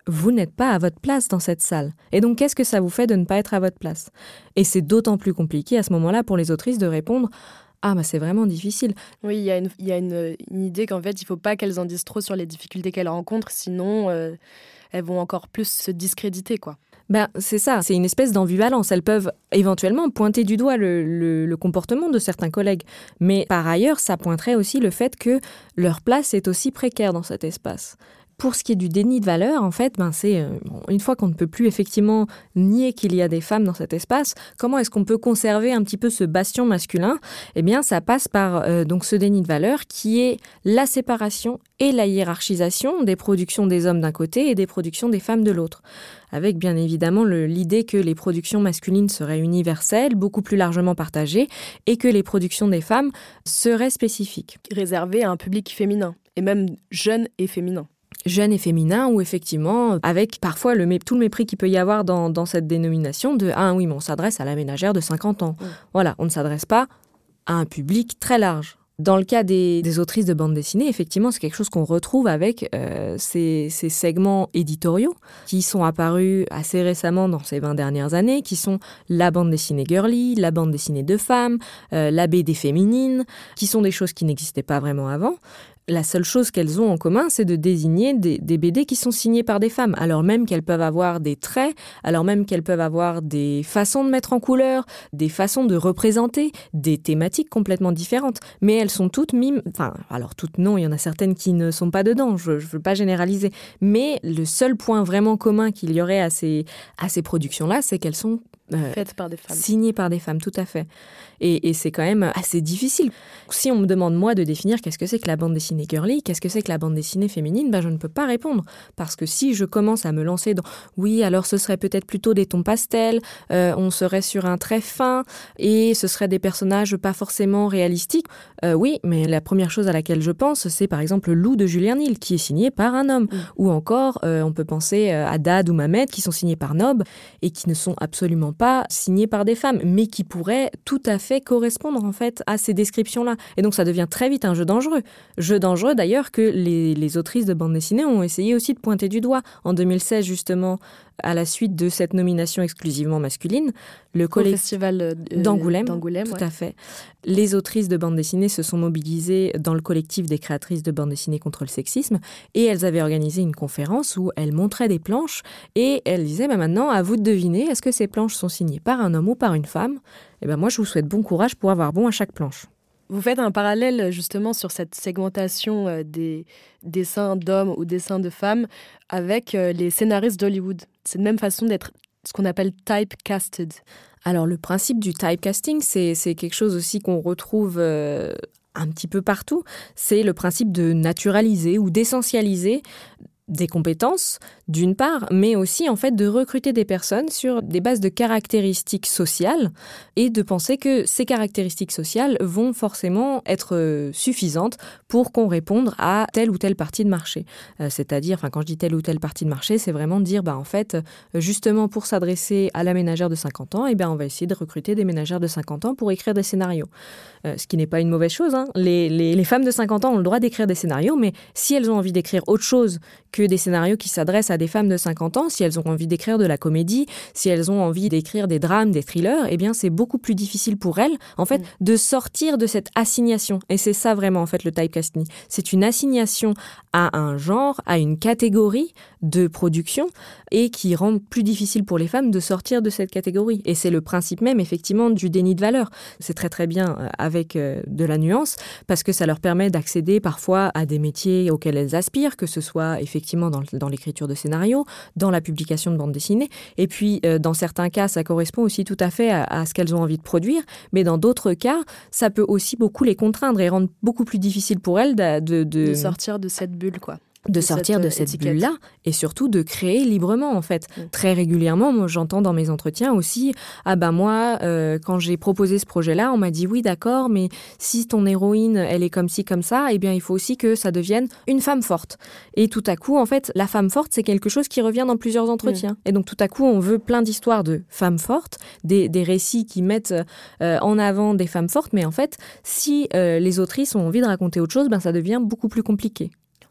S6: vous n'êtes pas à votre place dans cette salle. Et donc, qu'est-ce que ça vous fait de ne pas être à votre place ? Et c'est d'autant plus compliqué à ce moment-là pour les autrices de répondre « Ah, bah c'est vraiment difficile. »
S4: Oui, il y a, une, il y a une, une idée qu'en fait, il ne faut pas qu'elles en disent trop sur les difficultés qu'elles rencontrent, sinon euh, elles vont encore plus se discréditer, quoi.
S6: Ben, c'est ça, c'est une espèce d'ambivalence. Elles peuvent éventuellement pointer du doigt le, le, le comportement de certains collègues. Mais par ailleurs, ça pointerait aussi le fait que leur place est aussi précaire dans cet espace. Pour ce qui est du déni de valeur, en fait, ben c'est euh, bon, une fois qu'on ne peut plus effectivement nier qu'il y a des femmes dans cet espace, comment est-ce qu'on peut conserver un petit peu ce bastion masculin ? Eh bien, ça passe par euh, donc ce déni de valeur qui est la séparation et la hiérarchisation des productions des hommes d'un côté et des productions des femmes de l'autre. Avec bien évidemment le, l'idée que les productions masculines seraient universelles, beaucoup plus largement partagées, et que les productions des femmes seraient spécifiques.
S4: Réservées à un public féminin, et même jeune et féminin.
S6: Jeune et féminin, ou effectivement, avec parfois le, tout le mépris qu'il peut y avoir dans, dans cette dénomination de « Ah oui, mais on s'adresse à la ménagère de cinquante ans. Mmh. » Voilà, on ne s'adresse pas à un public très large. Dans le cas des, des autrices de bande dessinée, effectivement, c'est quelque chose qu'on retrouve avec euh, ces, ces segments éditoriaux qui sont apparus assez récemment dans ces vingt dernières années, qui sont la bande dessinée girly, la bande dessinée de femmes, euh, la B D féminine, qui sont des choses qui n'existaient pas vraiment avant. La seule chose qu'elles ont en commun, c'est de désigner des, des B D qui sont signés par des femmes, alors même qu'elles peuvent avoir des traits, alors même qu'elles peuvent avoir des façons de mettre en couleur, des façons de représenter, des thématiques complètement différentes. Mais elles sont toutes mimes, enfin, alors toutes non, il y en a certaines qui ne sont pas dedans, je ne veux pas généraliser. Mais le seul point vraiment commun qu'il y aurait à ces, à ces productions-là, c'est qu'elles sont
S4: Euh, faites par des femmes.
S6: Signées par des femmes, tout à fait. Et, et c'est quand même assez difficile. Si on me demande, moi, de définir qu'est-ce que c'est que la bande dessinée girly, qu'est-ce que c'est que la bande dessinée féminine, ben, je ne peux pas répondre. Parce que si je commence à me lancer dans « oui, alors ce serait peut-être plutôt des tons pastels, euh, on serait sur un trait fin, et ce seraient des personnages pas forcément réalistiques. Euh, » Oui, mais la première chose à laquelle je pense, c'est par exemple le Loup de Julien Nil, qui est signé par un homme. Mmh. Ou encore, euh, on peut penser à Dad ou Mamet, qui sont signés par Nob, et qui ne sont absolument pas signés par des femmes, mais qui pourraient tout à fait correspondre en fait à ces descriptions-là. Et donc ça devient très vite un jeu dangereux. Jeu dangereux d'ailleurs que les, les autrices de bande dessinée ont essayé aussi de pointer du doigt. En deux mille seize justement, à la suite de cette nomination exclusivement masculine, le
S4: collectif festival euh,
S6: d'Angoulême,
S4: d'Angoulême
S6: tout
S4: ouais.
S6: à fait. Les autrices de bande dessinée se sont mobilisées dans le collectif des créatrices de bande dessinée contre le sexisme et elles avaient organisé une conférence où elles montraient des planches et elles disaient bah, maintenant à vous de deviner, est-ce que ces planches sont signées par un homme ou par une femme ? Et ben moi je vous souhaite bon courage pour avoir bon à chaque planche.
S4: Vous faites un parallèle justement sur cette segmentation des dessins d'hommes ou dessins de femmes avec les scénaristes d'Hollywood. C'est la même façon d'être ce qu'on appelle typecasted.
S6: Alors le principe du typecasting, c'est, c'est quelque chose aussi qu'on retrouve euh, un petit peu partout. C'est le principe de naturaliser ou d'essentialiser des compétences, d'une part, mais aussi en fait de recruter des personnes sur des bases de caractéristiques sociales et de penser que ces caractéristiques sociales vont forcément être suffisantes pour qu'on réponde à telle ou telle partie de marché. Euh, c'est-à-dire, enfin, quand je dis telle ou telle partie de marché, c'est vraiment de dire, bah, en fait, justement pour s'adresser à la ménagère de cinquante ans, eh bien, on va essayer de recruter des ménagères de cinquante ans pour écrire des scénarios. Euh, ce qui n'est pas une mauvaise chose, hein. Les, les, les femmes de cinquante ans ont le droit d'écrire des scénarios, mais si elles ont envie d'écrire autre chose que des scénarios qui s'adressent à des femmes de cinquante ans, si elles ont envie d'écrire de la comédie, si elles ont envie d'écrire des drames, des thrillers, eh bien c'est beaucoup plus difficile pour elles, en fait, mmh. de sortir de cette assignation. Et c'est ça vraiment, en fait, le typecasting. C'est une assignation à un genre, à une catégorie de production et qui rend plus difficile pour les femmes de sortir de cette catégorie. Et c'est le principe même, effectivement, du déni de valeur. C'est très très bien avec de la nuance parce que ça leur permet d'accéder parfois à des métiers auxquels elles aspirent, que ce soit effectivement dans, dans l'écriture de scénarios, dans la publication de bandes dessinées. Et puis, euh, dans certains cas, ça correspond aussi tout à fait à, à ce qu'elles ont envie de produire. Mais dans d'autres cas, ça peut aussi beaucoup les contraindre et rendre beaucoup plus difficile pour elles de... De,
S4: de... de sortir de cette bulle, quoi.
S6: de sortir de cette bulle-là et surtout de créer librement, en fait. Mmh. Très régulièrement, moi, j'entends dans mes entretiens aussi « Ah ben moi, euh, quand j'ai proposé ce projet-là, on m'a dit « Oui, d'accord, mais si ton héroïne, elle est comme ci, comme ça, eh bien, il faut aussi que ça devienne une femme forte. » Et tout à coup, en fait, la femme forte, c'est quelque chose qui revient dans plusieurs entretiens. Mmh. Et donc, tout à coup, on veut plein d'histoires de femmes fortes, des, des récits qui mettent euh, en avant des femmes fortes, mais en fait, si euh, les autrices ont envie de raconter autre chose, ben, ça devient beaucoup plus compliqué.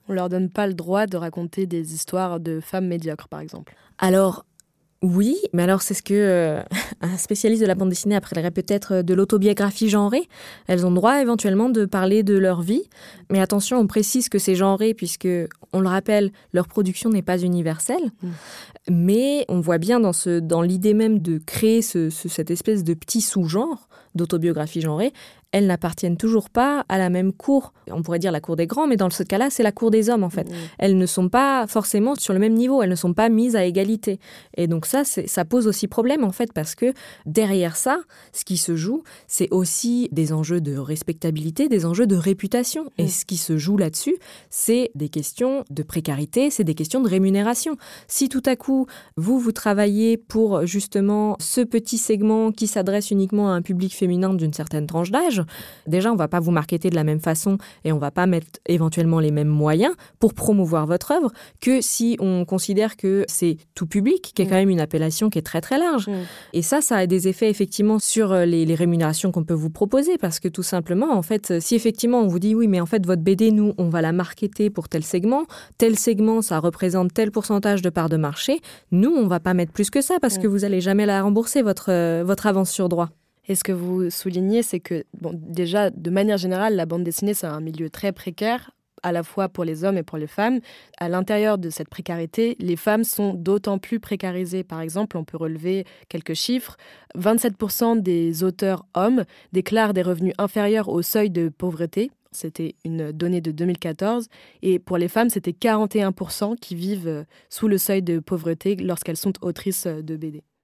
S4: On leur donne pas le droit de raconter des histoires de femmes médiocres, par exemple.
S6: Alors, oui, mais alors c'est ce que euh, un spécialiste de la bande dessinée appellerait peut-être de l'autobiographie genrée. Elles ont le droit éventuellement de parler de leur vie, mais attention, on précise que c'est genré puisque, on le rappelle, leur production n'est pas universelle, mmh. mais on voit bien dans, ce, dans l'idée même de créer ce, ce, cette espèce de petit sous-genre d'autobiographie genrée, elles n'appartiennent toujours pas à la même cour. On pourrait dire la cour des grands, mais dans ce cas-là, c'est la cour des hommes, en fait. Mmh. Elles ne sont pas forcément sur le même niveau, elles ne sont pas mises à égalité. Et donc ça, c'est, ça pose aussi problème, en fait, parce que derrière ça, ce qui se joue, c'est aussi des enjeux de respectabilité, des enjeux de réputation. Mmh. Et ce qui se joue là-dessus, c'est des questions de précarité, c'est des questions de rémunération. Si tout à coup, vous, vous travaillez pour justement ce petit segment qui s'adresse uniquement à un public féminin d'une certaine tranche d'âge, déjà, on ne va pas vous marketer de la même façon et on ne va pas mettre éventuellement les mêmes moyens pour promouvoir votre œuvre que si on considère que c'est tout public, qui est quand même une appellation qui est très très large. Mmh. Et ça, ça a des effets effectivement sur les, les rémunérations qu'on peut vous proposer parce que tout simplement, en fait, si effectivement on vous dit oui, mais en fait votre B D, nous, on va la marketer pour tel segment, tel segment, ça représente tel pourcentage de part de marché, nous, on ne va pas mettre plus que ça parce mmh. que vous n'allez jamais la rembourser, votre, euh, votre avance sur droit.
S4: Et ce que vous soulignez, c'est que, bon, déjà, de manière générale, la bande dessinée, c'est un milieu très précaire, à la fois pour les hommes et pour les femmes. À l'intérieur de cette précarité, les femmes sont d'autant plus précarisées. Par exemple, on peut relever quelques chiffres. vingt-sept pour cent des auteurs hommes déclarent des revenus inférieurs au seuil de pauvreté. C'était une donnée de deux mille quatorze. Et pour les femmes, c'était quarante et un pour cent qui vivent sous le seuil de pauvreté lorsqu'elles sont autrices de B D.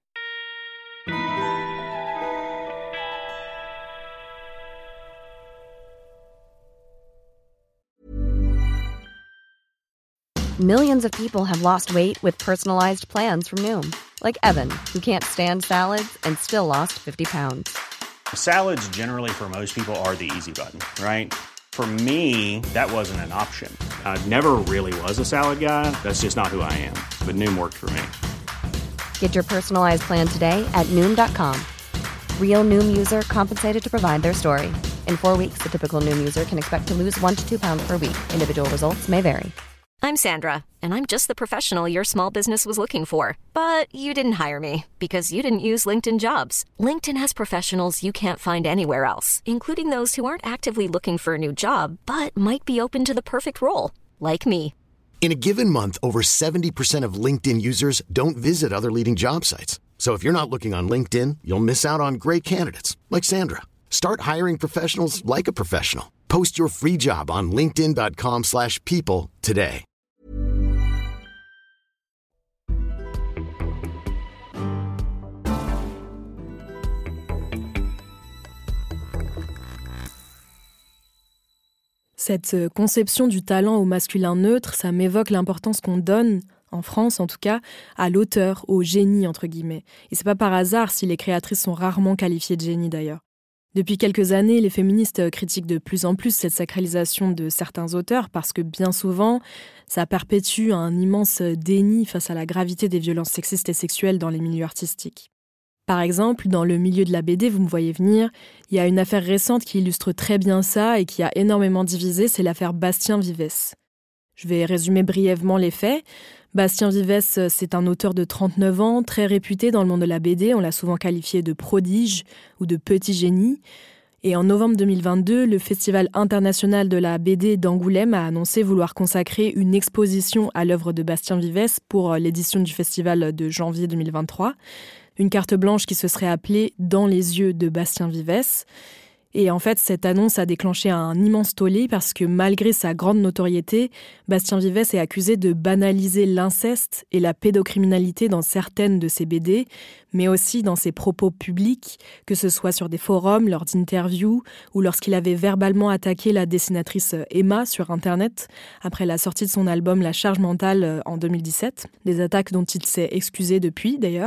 S7: Millions of people have lost weight with personalized plans from Noom. Like Evan, who can't stand salads and still lost fifty pounds.
S8: Salads generally for most people are the easy button, right? For me, that wasn't an option. I never really was a salad guy. That's just not who I am. But Noom worked for me.
S7: Get your personalized plan today at Noom dot com. Real Noom user compensated to provide their story. In four weeks, the typical Noom user can expect to lose one to two pounds per week. Individual results may vary.
S9: I'm Sandra, and I'm just the professional your small business was looking for. But you didn't hire me because you didn't use LinkedIn Jobs. LinkedIn has professionals you can't find anywhere else, including those who aren't actively looking for a new job, but might be open to the perfect role, like me.
S10: In a given month, over seventy percent of LinkedIn users don't visit other leading job sites. So if you're not looking on LinkedIn, you'll miss out on great candidates, like Sandra. Start hiring professionals like a professional. Post your free job on linkedin dot com slash people today.
S4: Cette conception du talent au masculin neutre, ça m'évoque l'importance qu'on donne, en France en tout cas, à l'auteur, au génie entre guillemets. Et c'est pas par hasard si les créatrices sont rarement qualifiées de génie d'ailleurs. Depuis quelques années, les féministes critiquent de plus en plus cette sacralisation de certains auteurs parce que bien souvent, ça perpétue un immense déni face à la gravité des violences sexistes et sexuelles dans les milieux artistiques. Par exemple, dans le milieu de la B D, vous me voyez venir, il y a une affaire récente qui illustre très bien ça et qui a énormément divisé, c'est l'affaire Bastien Vivès. Je vais résumer brièvement les faits. Bastien Vivès, c'est un auteur de trente-neuf ans, très réputé dans le monde de la B D. On l'a souvent qualifié de prodige ou de petit génie. Et en novembre deux mille vingt-deux, le Festival international de la B D d'Angoulême a annoncé vouloir consacrer une exposition à l'œuvre de Bastien Vivès pour l'édition du festival de janvier deux mille vingt-trois. Une carte blanche qui se serait appelée « Dans les yeux de Bastien Vivès ». Et en fait, cette annonce a déclenché un immense tollé parce que malgré sa grande notoriété, Bastien Vivès est accusé de banaliser l'inceste et la pédocriminalité dans certaines de ses B D, mais aussi dans ses propos publics, que ce soit sur des forums, lors d'interviews ou lorsqu'il avait verbalement attaqué la dessinatrice Emma sur Internet après la sortie de son album La Charge mentale en deux mille dix-sept. Des attaques dont il s'est excusé depuis d'ailleurs.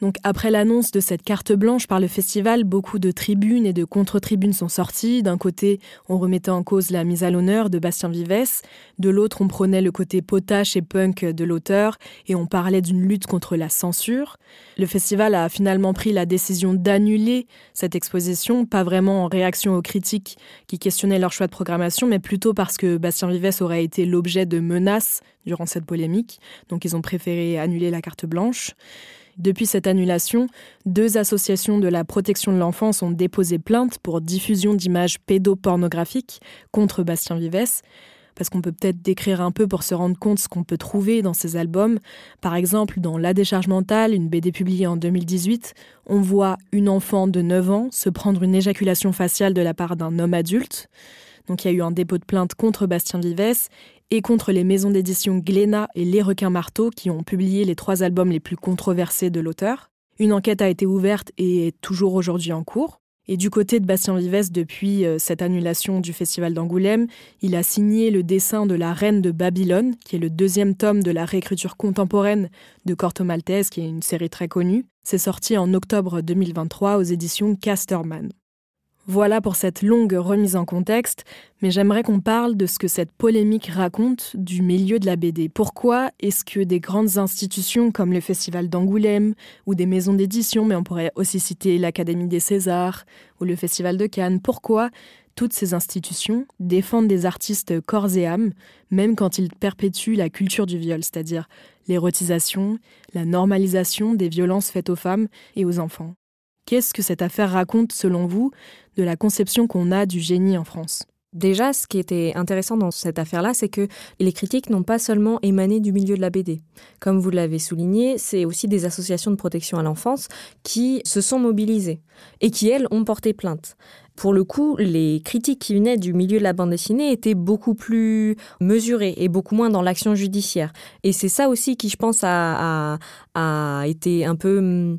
S4: Donc après l'annonce de cette carte blanche par le festival, beaucoup de tribunes et de contre-tribunes sont sorties. D'un côté, on remettait en cause la mise à l'honneur de Bastien Vivès. De l'autre, on prônait le côté potache et punk de l'auteur et on parlait d'une lutte contre la censure. Le festival a finalement pris la décision d'annuler cette exposition, pas vraiment en réaction aux critiques qui questionnaient leur choix de programmation, mais plutôt parce que Bastien Vivès aurait été l'objet de menaces durant cette polémique. Donc ils ont préféré annuler la carte blanche. Depuis cette annulation, deux associations de la protection de l'enfance ont déposé plainte pour diffusion d'images pédopornographiques contre Bastien Vivès, parce qu'on peut peut-être décrire un peu pour se rendre compte ce qu'on peut trouver dans ces albums. Par exemple, dans La décharge mentale, une B D publiée en deux mille dix-huit, on voit une enfant de neuf ans se prendre une éjaculation faciale de la part d'un homme adulte. Donc il y a eu un dépôt de plainte contre Bastien Vivès et contre les maisons d'édition Glénat et Les Requins Marteaux qui ont publié les trois albums les plus controversés de l'auteur. Une enquête a été ouverte et est toujours aujourd'hui en cours. Et du côté de Bastien Vivès, depuis cette annulation du Festival d'Angoulême, il a signé le dessin de La Reine de Babylone, qui est le deuxième tome de la réécriture contemporaine de Corto Maltese, qui est une série très connue. C'est sorti en octobre deux mille vingt-trois aux éditions Casterman. Voilà pour cette longue remise en contexte, mais j'aimerais qu'on parle de ce que cette polémique raconte du milieu de la B D. Pourquoi est-ce que des grandes institutions comme le Festival d'Angoulême ou des maisons d'édition, mais on pourrait aussi citer l'Académie des Césars ou le Festival de Cannes, pourquoi toutes ces institutions défendent des artistes corps et âme, même quand ils perpétuent la culture du viol, c'est-à-dire l'érotisation, la normalisation des violences faites aux femmes et aux enfants? Qu'est-ce que cette affaire raconte, selon vous, de la conception qu'on a du génie en France ?
S6: Déjà, ce qui était intéressant dans cette affaire-là, c'est que les critiques n'ont pas seulement émané du milieu de la B D. Comme vous l'avez souligné, c'est aussi des associations de protection à l'enfance qui se sont mobilisées et qui, elles, ont porté plainte. Pour le coup, les critiques qui venaient du milieu de la bande dessinée étaient beaucoup plus mesurées et beaucoup moins dans l'action judiciaire. Et c'est ça aussi qui, je pense, a, a, a été un peu...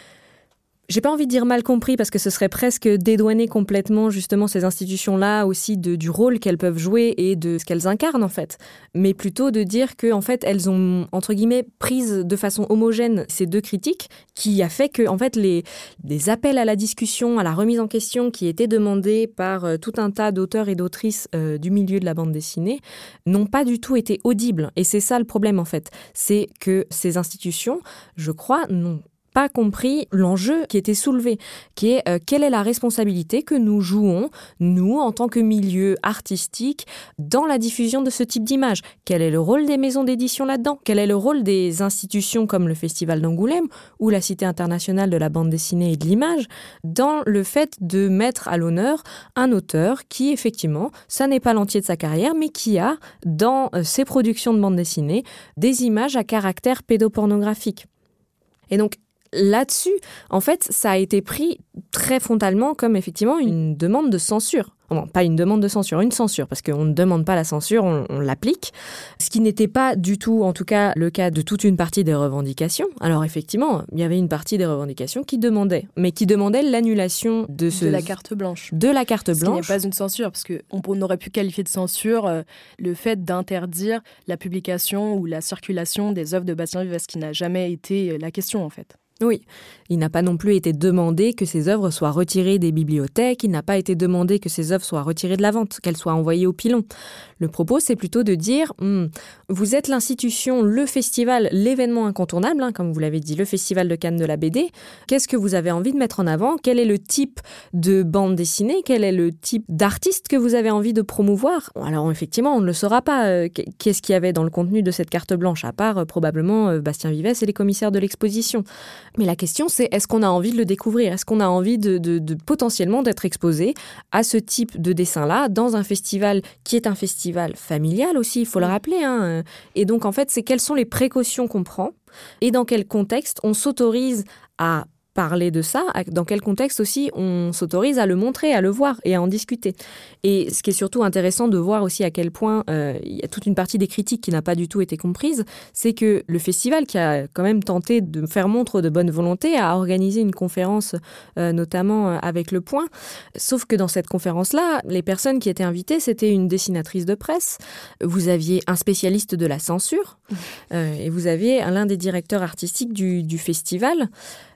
S6: J'ai pas envie de dire mal compris parce que ce serait presque dédouaner complètement justement ces institutions-là aussi de, du rôle qu'elles peuvent jouer et de ce qu'elles incarnent en fait. Mais plutôt de dire que en fait elles ont entre guillemets prise de façon homogène ces deux critiques qui a fait que en fait les, les appels à la discussion, à la remise en question qui étaient demandés par euh, tout un tas d'auteurs et d'autrices euh, du milieu de la bande dessinée n'ont pas du tout été audibles. Et c'est ça le problème en fait. C'est que ces institutions, je crois, n'ont pas compris l'enjeu qui était soulevé, qui est euh, quelle est la responsabilité que nous jouons, nous, en tant que milieu artistique, dans la diffusion de ce type d'images. Quel est le rôle des maisons d'édition là-dedans ? Quel est le rôle des institutions comme le Festival d'Angoulême ou la Cité internationale de la bande dessinée et de l'image dans le fait de mettre à l'honneur un auteur qui, effectivement, ça n'est pas l'entier de sa carrière, mais qui a, dans euh, ses productions de bande dessinée, des images à caractère pédopornographique. Et donc, là-dessus, en fait, ça a été pris très frontalement comme effectivement une demande de censure. Non, pas une demande de censure, une censure, parce qu'on ne demande pas la censure, on, on l'applique. Ce qui n'était pas du tout, en tout cas, le cas de toute une partie des revendications. Alors effectivement, il y avait une partie des revendications qui demandaient, mais qui demandaient l'annulation de ce...
S4: De la carte blanche.
S6: De la carte
S4: blanche. Ce qui n'est pas une censure, parce qu'on on aurait pu qualifier de censure euh, le fait d'interdire la publication ou la circulation des œuvres de Bastien Vivès, qui n'a jamais été la question, en fait.
S6: Oui, il n'a pas non plus été demandé que ces œuvres soient retirées des bibliothèques, il n'a pas été demandé que ces œuvres soient retirées de la vente, qu'elles soient envoyées au pilon. Le propos, c'est plutôt de dire, hm, vous êtes l'institution, le festival, l'événement incontournable, hein, comme vous l'avez dit, le Festival de Cannes de la B D. Qu'est-ce que vous avez envie de mettre en avant ? Quel est le type de bande dessinée ? Quel est le type d'artiste que vous avez envie de promouvoir ? Alors effectivement, on ne le saura pas. Qu'est-ce qu'il y avait dans le contenu de cette carte blanche, à part probablement Bastien Vivès et les commissaires de l'exposition. Mais la question, c'est est-ce qu'on a envie de le découvrir ? Est-ce qu'on a envie de, de, de potentiellement d'être exposé à ce type de dessin-là dans un festival qui est un festival familial aussi, il faut le rappeler. Hein. Et donc, en fait, c'est quelles sont les précautions qu'on prend et dans quel contexte on s'autorise à parler de ça, dans quel contexte aussi on s'autorise à le montrer, à le voir et à en discuter. Et ce qui est surtout intéressant de voir aussi à quel point euh, il y a toute une partie des critiques qui n'a pas du tout été comprise, c'est que le festival qui a quand même tenté de faire montre de bonne volonté a organisé une conférence euh, notamment avec Le Point, sauf que dans cette conférence-là, les personnes qui étaient invitées, c'était une dessinatrice de presse, vous aviez un spécialiste de la censure euh, et vous aviez l'un des directeurs artistiques du, du festival.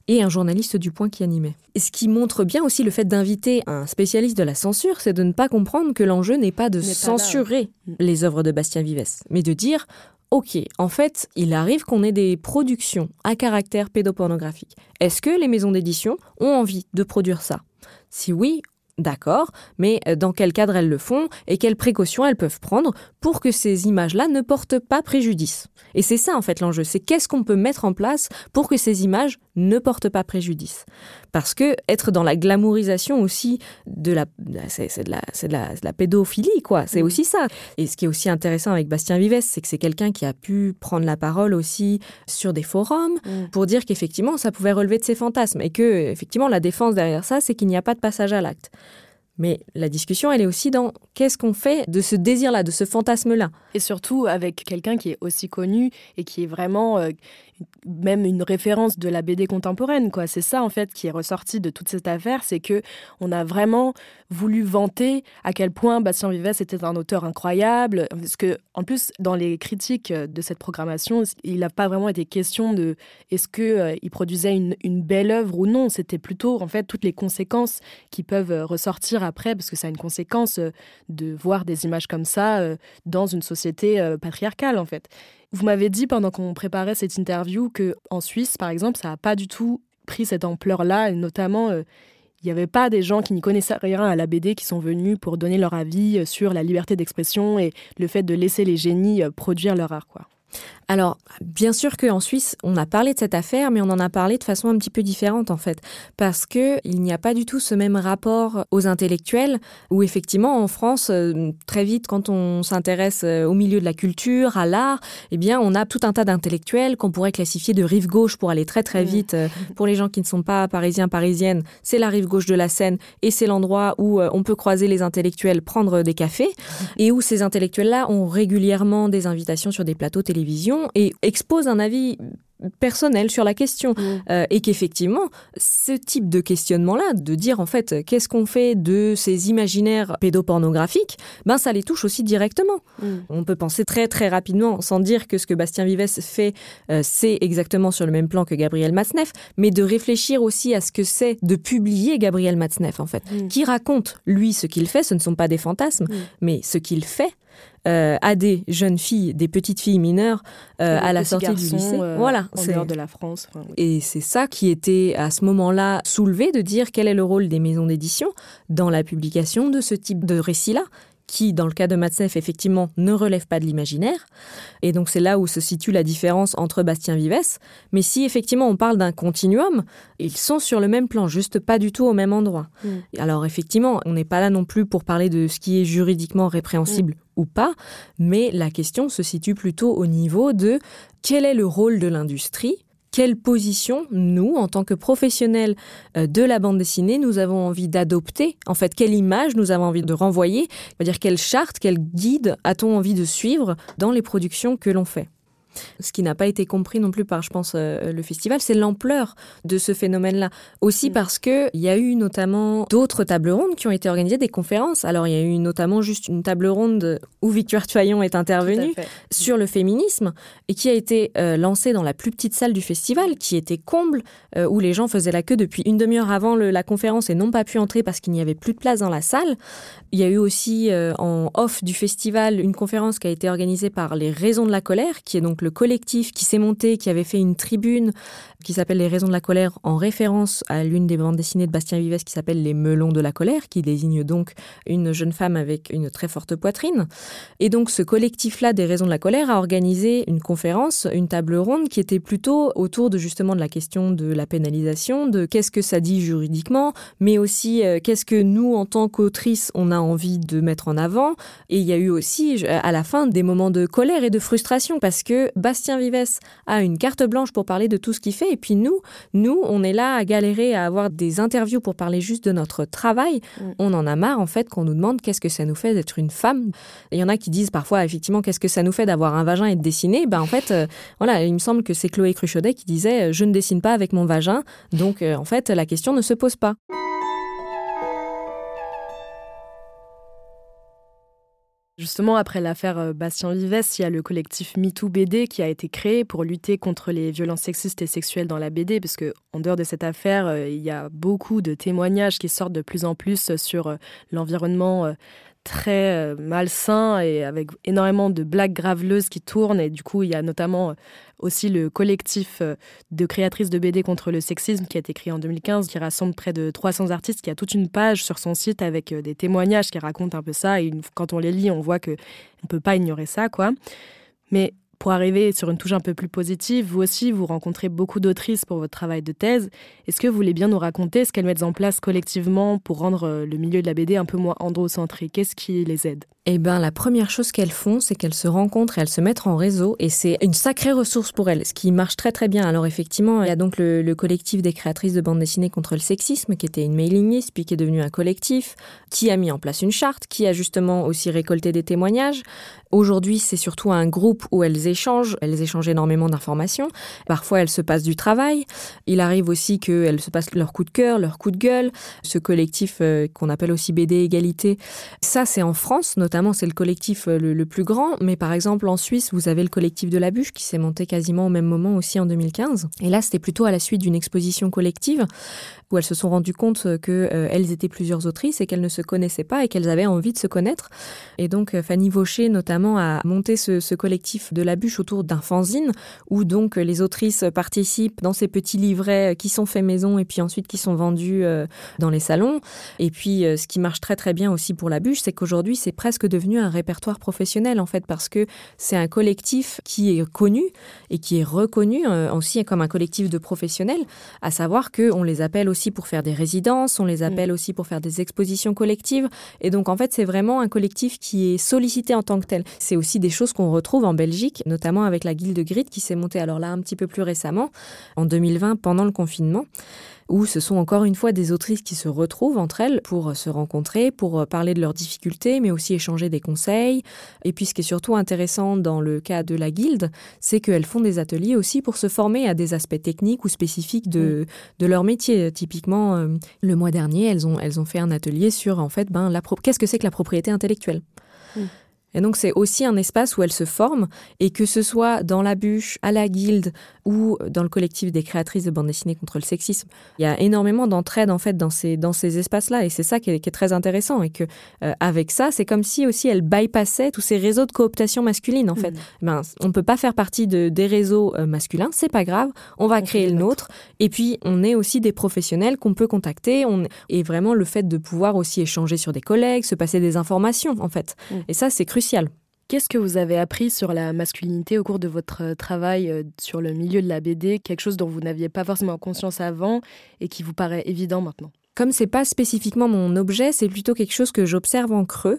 S6: et un journaliste du Point qui animait. Et ce qui montre bien aussi le fait d'inviter un spécialiste de la censure, c'est de ne pas comprendre que l'enjeu n'est pas de
S4: n'est
S6: censurer
S4: pas
S6: les œuvres de Bastien Vivès, mais de dire « Ok, en fait, il arrive qu'on ait des productions à caractère pédopornographique. Est-ce que les maisons d'édition ont envie de produire ça ? Si oui, d'accord, mais dans quel cadre elles le font et quelles précautions elles peuvent prendre pour que ces images-là ne portent pas préjudice. Et c'est ça en fait l'enjeu, c'est qu'est-ce qu'on peut mettre en place pour que ces images ne portent pas préjudice. Parce que être dans la glamourisation aussi de la, c'est, c'est de la, c'est de la, c'est de la pédophilie quoi, c'est mmh. aussi ça. Et ce qui est aussi intéressant avec Bastien Vivès, c'est que c'est quelqu'un qui a pu prendre la parole aussi sur des forums mmh. pour dire qu'effectivement ça pouvait relever de ses fantasmes et que effectivement la défense derrière ça, c'est qu'il n'y a pas de passage à l'acte. Mais la discussion, elle est aussi dans qu'est-ce qu'on fait de ce désir-là, de ce fantasme-là.
S4: Et surtout avec quelqu'un qui est aussi connu et qui est vraiment euh, même une référence de la B D contemporaine, quoi. C'est ça, en fait, qui est ressorti de toute cette affaire, c'est qu'on a vraiment voulu vanter à quel point Bastien Vivès était un auteur incroyable. Parce que, en plus, dans les critiques de cette programmation, il n'a pas vraiment été question de est-ce qu'il euh, produisait une, une belle œuvre ou non. C'était plutôt, en fait, toutes les conséquences qui peuvent ressortir après, parce que ça a une conséquence de voir des images comme ça euh, dans une société euh, patriarcale, en fait. Vous m'avez dit pendant qu'on préparait cette interview qu'en Suisse, par exemple, ça n'a pas du tout pris cette ampleur-là, et notamment, il euh, n'y avait pas des gens qui n'y connaissaient rien à la B D qui sont venus pour donner leur avis sur la liberté d'expression et le fait de laisser les génies euh, produire leur art, quoi.
S6: Alors, bien sûr qu'en Suisse, on a parlé de cette affaire, mais on en a parlé de façon un petit peu différente, en fait. Parce qu'il n'y a pas du tout ce même rapport aux intellectuels, où effectivement, en France, très vite, quand on s'intéresse au milieu de la culture, à l'art, eh bien, on a tout un tas d'intellectuels qu'on pourrait classifier de rive gauche pour aller très, très vite. Mmh. Pour les gens qui ne sont pas parisiens, parisiennes, c'est la rive gauche de la Seine, et c'est l'endroit où on peut croiser les intellectuels, prendre des cafés, mmh. et où ces intellectuels-là ont régulièrement des invitations sur des plateaux télévision et expose un avis personnel sur la question. Mmh. Euh, et qu'effectivement, ce type de questionnement-là, de dire en fait qu'est-ce qu'on fait de ces imaginaires pédopornographiques, ben ça les touche aussi directement. Mmh. On peut penser très très rapidement, sans dire que ce que Bastien Vivès fait, euh, c'est exactement sur le même plan que Gabriel Matzneff, mais de réfléchir aussi à ce que c'est de publier Gabriel Matzneff en fait, mmh. qui raconte lui ce qu'il fait, ce ne sont pas des fantasmes, mmh. mais ce qu'il fait. Euh, à des jeunes filles, des petites filles mineures euh, à la sortie
S4: garçons,
S6: du lycée.
S4: Euh,
S6: voilà,
S4: en dehors de la France. Enfin, oui.
S6: Et c'est ça qui était à ce moment-là soulevé, de dire quel est le rôle des maisons d'édition dans la publication de ce type de récit-là, qui, dans le cas de Matzneff, effectivement, ne relève pas de l'imaginaire. Et donc, c'est là où se situe la différence entre Bastien Vivès. Mais si, effectivement, on parle d'un continuum, ils sont sur le même plan, juste pas du tout au même endroit. Mm. Alors, effectivement, on n'est pas là non plus pour parler de ce qui est juridiquement répréhensible mm. ou pas, mais la question se situe plutôt au niveau de quel est le rôle de l'industrie ? Quelle position, nous, en tant que professionnels de la bande dessinée, nous avons envie d'adopter ? En fait, quelle image nous avons envie de renvoyer ? C'est-à-dire, quelle charte, quel guide a-t-on envie de suivre dans les productions que l'on fait ? Ce qui n'a pas été compris non plus par, je pense, euh, le festival, c'est l'ampleur de ce phénomène-là. Aussi mmh. parce qu'il y a eu notamment d'autres tables rondes qui ont été organisées, des conférences. Alors, il y a eu notamment juste une table ronde où Victoire Tuaillon est intervenue sur le féminisme et qui a été euh, lancée dans la plus petite salle du festival, qui était comble, euh, où les gens faisaient la queue depuis une demi-heure avant le, la conférence et n'ont pas pu entrer parce qu'il n'y avait plus de place dans la salle. Il y a eu aussi, euh, en off du festival, une conférence qui a été organisée par Les Raisons de la Colère, qui est donc le collectif qui s'est monté, qui avait fait une tribune qui s'appelle Les Raisons de la Colère, en référence à l'une des bandes dessinées de Bastien Vivès qui s'appelle Les Melons de la Colère, qui désigne donc une jeune femme avec une très forte poitrine. Et donc ce collectif-là des Raisons de la Colère a organisé une conférence, une table ronde qui était plutôt autour de justement de la question de la pénalisation, de qu'est-ce que ça dit juridiquement, mais aussi euh, qu'est-ce que nous, en tant qu'autrices, on a envie de mettre en avant. Et il y a eu aussi, à la fin, des moments de colère et de frustration, parce que Bastien Vivès a une carte blanche pour parler de tout ce qu'il fait, et puis nous, nous, on est là à galérer à avoir des interviews pour parler juste de notre travail. Mmh. On en a marre, en fait, qu'on nous demande qu'est-ce que ça nous fait d'être une femme. Il y en a qui disent parfois, effectivement, qu'est-ce que ça nous fait d'avoir un vagin et de dessiner. Ben, en fait, euh, voilà, il me semble que c'est Chloé Cruchaudet qui disait « Je ne dessine pas avec mon vagin », donc euh, en fait, la question ne se pose pas.
S4: Justement, après l'affaire Bastien Vivès, il y a le collectif MeToo B D qui a été créé pour lutter contre les violences sexistes et sexuelles dans la B D, parce qu'en dehors de cette affaire, il y a beaucoup de témoignages qui sortent de plus en plus sur l'environnement très malsain et avec énormément de blagues graveleuses qui tournent. Et du coup, il y a notamment aussi le collectif de créatrices de B D contre le sexisme qui a été créé en deux mille quinze, qui rassemble près de trois cents artistes, qui a toute une page sur son site avec des témoignages qui racontent un peu ça. Et quand on les lit, on voit qu'on ne peut pas ignorer ça, quoi. Mais pour arriver sur une touche un peu plus positive, vous aussi, vous rencontrez beaucoup d'autrices pour votre travail de thèse. Est-ce que vous voulez bien nous raconter ce qu'elles mettent en place collectivement pour rendre le milieu de la B D un peu moins androcentré ? Qu'est-ce qui les aide ?
S6: Eh bien, la première chose qu'elles font, c'est qu'elles se rencontrent et elles se mettent en réseau. Et c'est une sacrée ressource pour elles, ce qui marche très très bien. Alors effectivement, il y a donc le, le collectif des créatrices de bande dessinée contre le sexisme, qui était une mailing list, puis qui est devenu un collectif, qui a mis en place une charte, qui a justement aussi récolté des témoignages. Aujourd'hui, c'est surtout un groupe où elles échangent. Elles échangent énormément d'informations. Parfois, elles se passent du travail. Il arrive aussi qu'elles se passent leur coup de cœur, leur coup de gueule. Ce collectif euh, qu'on appelle aussi B D Égalité, ça, c'est en France, notamment. Notamment, c'est le collectif le, le plus grand. Mais par exemple, en Suisse, vous avez le collectif de la Bûche qui s'est monté quasiment au même moment aussi en deux mille quinze. Et là, c'était plutôt à la suite d'une exposition collective où elles se sont rendues compte qu'elles euh, étaient plusieurs autrices et qu'elles ne se connaissaient pas et qu'elles avaient envie de se connaître. Et donc, Fanny Vaucher, notamment, a monté ce, ce collectif de la Bûche autour d'un fanzine où donc les autrices participent dans ces petits livrets qui sont faits maison et puis ensuite qui sont vendus euh, dans les salons. Et puis, euh, ce qui marche très très bien aussi pour la Bûche, c'est qu'aujourd'hui, c'est presque devenu un répertoire professionnel en fait, parce que c'est un collectif qui est connu et qui est reconnu euh, aussi comme un collectif de professionnels, à savoir qu'on les appelle aussi pour faire des résidences, on les appelle mmh. aussi pour faire des expositions collectives, et donc en fait c'est vraiment un collectif qui est sollicité en tant que tel. C'est aussi des choses qu'on retrouve en Belgique, notamment avec la Guilde Grit qui s'est montée alors là un petit peu plus récemment, en deux mille vingt pendant le confinement, où ce sont encore une fois des autrices qui se retrouvent entre elles pour se rencontrer, pour parler de leurs difficultés, mais aussi échanger des conseils. Et puis ce qui est surtout intéressant dans le cas de la Guilde, c'est qu'elles font des ateliers aussi pour se former à des aspects techniques ou spécifiques de, de leur métier. Typiquement, euh, le mois dernier, elles ont, elles ont fait un atelier sur en fait, ben, la pro- qu'est-ce que c'est que la propriété intellectuelle ? mmh. Et donc, c'est aussi un espace où elles se forment, et que ce soit dans la Bûche, à la Guilde ou dans le collectif des créatrices de bande dessinée contre le sexisme, il y a énormément d'entraide en fait dans ces, dans ces espaces-là, et c'est ça qui est, qui est très intéressant, et que euh, avec ça, c'est comme si aussi elles bypassaient tous ces réseaux de cooptation masculine en fait. Mmh. Ben, on ne peut pas faire partie de, des réseaux euh, masculins, c'est pas grave, on va on créer le nôtre, et puis on est aussi des professionnels qu'on peut contacter, on... et vraiment le fait de pouvoir aussi échanger sur des collègues, se passer des informations en fait. Mmh. Et ça, c'est crucial.
S4: Qu'est-ce que vous avez appris sur la masculinité au cours de votre travail sur le milieu de la B D, quelque chose dont vous n'aviez pas forcément conscience avant et qui vous paraît évident maintenant ?
S6: Comme c'est pas spécifiquement mon objet, c'est plutôt quelque chose que j'observe en creux.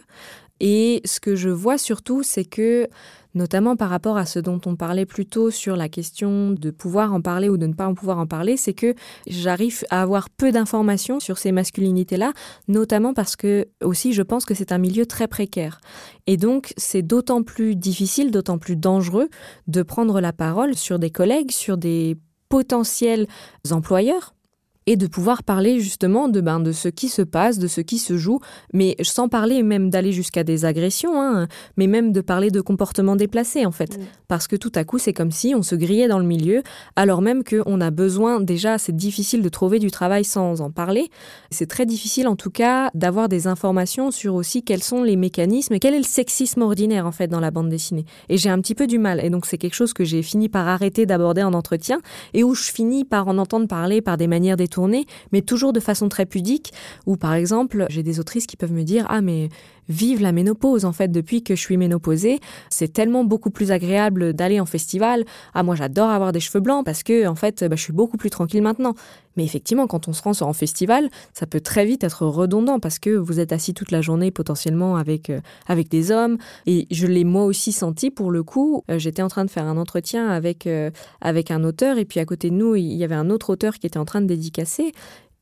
S6: Et ce que je vois surtout, c'est que, notamment par rapport à ce dont on parlait plus tôt sur la question de pouvoir en parler ou de ne pas en pouvoir en parler, c'est que j'arrive à avoir peu d'informations sur ces masculinités-là, notamment parce que, aussi, je pense que c'est un milieu très précaire. Et donc, c'est d'autant plus difficile, d'autant plus dangereux de prendre la parole sur des collègues, sur des potentiels employeurs, et de pouvoir parler justement de, ben, de ce qui se passe, de ce qui se joue, mais sans parler même d'aller jusqu'à des agressions, hein, mais même de parler de comportements déplacés en fait. Mmh. Parce que tout à coup, c'est comme si on se grillait dans le milieu, alors même qu'on a besoin, déjà, c'est difficile de trouver du travail sans en parler. C'est très difficile en tout cas d'avoir des informations sur aussi quels sont les mécanismes, quel est le sexisme ordinaire en fait dans la bande dessinée. Et j'ai un petit peu du mal, et donc c'est quelque chose que j'ai fini par arrêter d'aborder en entretien, et où je finis par en entendre parler par des manières détournées, mais toujours de façon très pudique, où par exemple, j'ai des autrices qui peuvent me dire « Ah mais vive la ménopause en fait, depuis que je suis ménopausée, c'est tellement beaucoup plus agréable d'aller en festival. Ah moi j'adore avoir des cheveux blancs parce que en fait bah, je suis beaucoup plus tranquille maintenant. » Mais effectivement, quand on se rend en festival, ça peut très vite être redondant parce que vous êtes assis toute la journée potentiellement avec, euh, avec des hommes. Et je l'ai moi aussi senti pour le coup. Euh, j'étais en train de faire un entretien avec, euh, avec un auteur, et puis à côté de nous, il y avait un autre auteur qui était en train de dédicacer.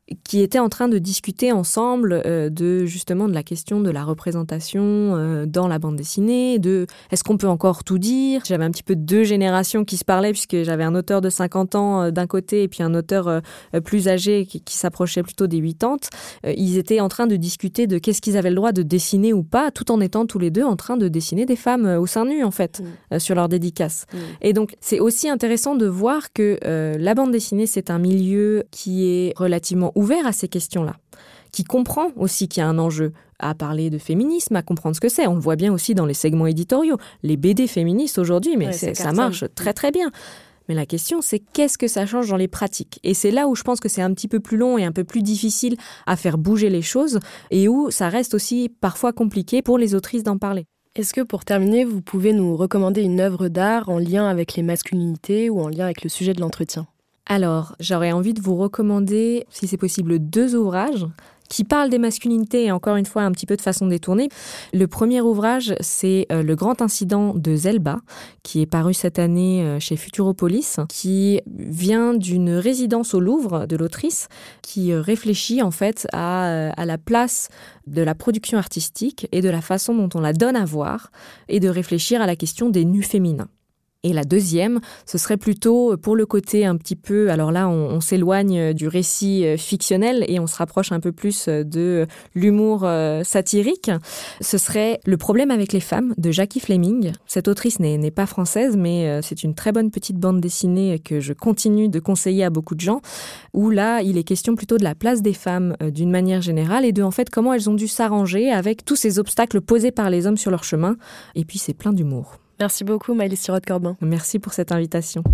S6: qui étaient en train de discuter ensemble euh, de justement de la question de la représentation euh, dans la bande dessinée, de est-ce qu'on peut encore tout dire. J'avais un petit peu deux générations qui se parlaient puisque j'avais un auteur de cinquante ans euh, d'un côté et puis un auteur euh, plus âgé qui, qui s'approchait plutôt des quatre-vingts. Euh, ils étaient en train de discuter de qu'est-ce qu'ils avaient le droit de dessiner ou pas, tout en étant tous les deux en train de dessiner des femmes euh, au sein nu en fait, mmh. euh, sur leurs dédicaces. Mmh. Et donc c'est aussi intéressant de voir que euh, la bande dessinée c'est un milieu qui est relativement ouvert à ces questions-là, qui comprend aussi qu'il y a un enjeu à parler de féminisme, à comprendre ce que c'est. On le voit bien aussi dans les segments éditoriaux. Les B D féministes aujourd'hui, mais ouais, c'est, ça marche très très bien. Mais la question, c'est qu'est-ce que ça change dans les pratiques ? Et c'est là où je pense que c'est un petit peu plus long et un peu plus difficile à faire bouger les choses et où ça reste aussi parfois compliqué pour les autrices d'en parler.
S4: Est-ce que pour terminer, vous pouvez nous recommander une œuvre d'art en lien avec les masculinités ou en lien avec le sujet de l'entretien ?
S6: Alors, j'aurais envie de vous recommander, si c'est possible, deux ouvrages qui parlent des masculinités et encore une fois un petit peu de façon détournée. Le premier ouvrage, c'est euh, Le grand incident de Zelba, qui est paru cette année euh, chez Futuropolis, qui vient d'une résidence au Louvre de l'autrice, qui euh, réfléchit en fait à, euh, à la place de la production artistique et de la façon dont on la donne à voir, et de réfléchir à la question des nus féminins. Et la deuxième, ce serait plutôt pour le côté un petit peu... Alors là, on, on s'éloigne du récit fictionnel et on se rapproche un peu plus de l'humour euh, satirique. Ce serait Le problème avec les femmes de Jackie Fleming. Cette autrice n'est, n'est pas française, mais euh, c'est une très bonne petite bande dessinée que je continue de conseiller à beaucoup de gens, où là, il est question plutôt de la place des femmes euh, d'une manière générale et de en fait comment elles ont dû s'arranger avec tous ces obstacles posés par les hommes sur leur chemin. Et puis, c'est plein d'humour.
S4: Merci beaucoup Maëlys Tirode-Corbin.
S6: Merci pour cette invitation.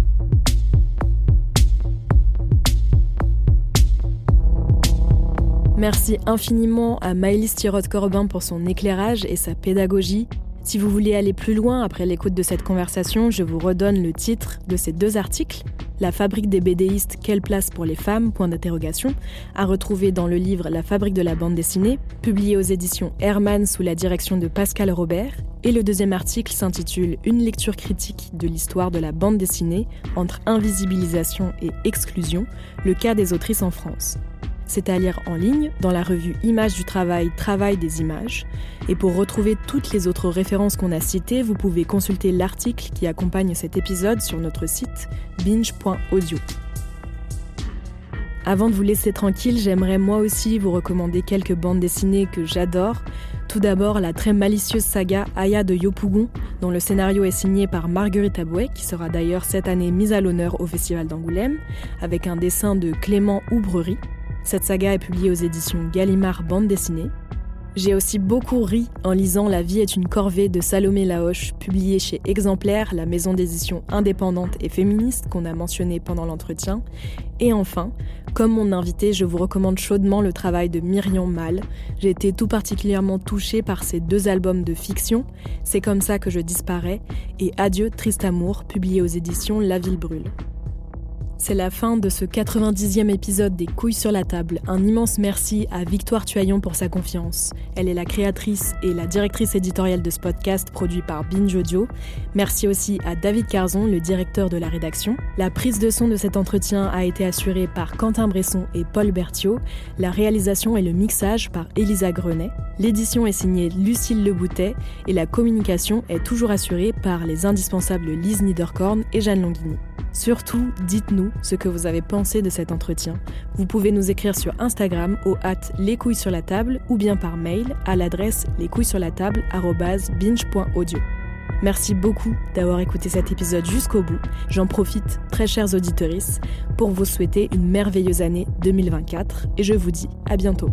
S4: Merci infiniment à Maëlys Tirode-Corbin pour son éclairage et sa pédagogie. Si vous voulez aller plus loin après l'écoute de cette conversation, je vous redonne le titre de ces deux articles. La fabrique des BDistes, quelle place pour les femmes ? Point d'interrogation, à retrouver dans le livre La fabrique de la bande dessinée, publié aux éditions Hermann sous la direction de Pascal Robert. Et le deuxième article s'intitule Une lecture critique de l'histoire de la bande dessinée entre invisibilisation et exclusion, le cas des autrices en France. C'est à lire en ligne dans la revue Images du travail, Travail des images. Et pour retrouver toutes les autres références qu'on a citées, vous pouvez consulter l'article qui accompagne cet épisode sur notre site binge point audio. Avant de vous laisser tranquille, j'aimerais moi aussi vous recommander quelques bandes dessinées que j'adore. Tout d'abord, la très malicieuse saga Aya de Yopougon, dont le scénario est signé par Marguerite Abouet, qui sera d'ailleurs cette année mise à l'honneur au Festival d'Angoulême, avec un dessin de Clément Oubrerie. Cette saga est publiée aux éditions Gallimard Bande Dessinée. J'ai aussi beaucoup ri en lisant La vie est une corvée de Salomé Laoche, publiée chez Exemplaire, la maison d'édition indépendante et féministe qu'on a mentionné pendant l'entretien. Et enfin, comme mon invité, je vous recommande chaudement le travail de Myriam Mal. J'ai été tout particulièrement touchée par ces deux albums de fiction, C'est comme ça que je disparais, et Adieu triste amour, publié aux éditions La Ville brûle. C'est la fin de ce quatre-vingt-dixième épisode des Couilles sur la table. Un immense merci à Victoire Tuaillon pour sa confiance. Elle est la créatrice et la directrice éditoriale de ce podcast produit par Binge Audio. Merci aussi à David Carzon, le directeur de la rédaction. La prise de son de cet entretien a été assurée par Quentin Bresson et Paul Berthiaud. La réalisation et le mixage par Elisa Grenet. L'édition est signée Lucille Leboutet et la communication est toujours assurée par les indispensables Lise Niederkorn et Jeanne Longhini. Surtout, dites-nous ce que vous avez pensé de cet entretien. Vous pouvez nous écrire sur Instagram au arobase les couilles sur la table ou bien par mail à l'adresse lescouillessurlatable arobase binge point audio. Merci beaucoup d'avoir écouté cet épisode jusqu'au bout. J'en profite, très chères auditrices, pour vous souhaiter une merveilleuse année deux mille vingt-quatre et je vous dis à bientôt.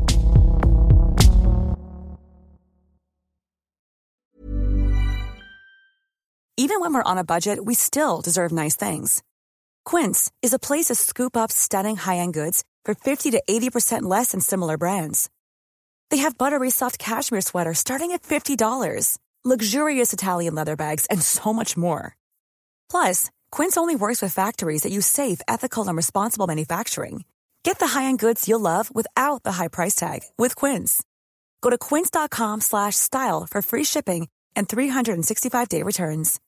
S11: Even when we're on a budget, we still deserve nice things. Quince is a place to scoop up stunning high-end goods for fifty to eighty percent less than similar brands. They have buttery soft cashmere sweaters starting at fifty dollars, luxurious Italian leather bags, and so much more. Plus, Quince only works with factories that use safe, ethical, and responsible manufacturing. Get the high-end goods you'll love without the high price tag with Quince. Go to quince.com slash style for free shipping and three sixty-five day returns.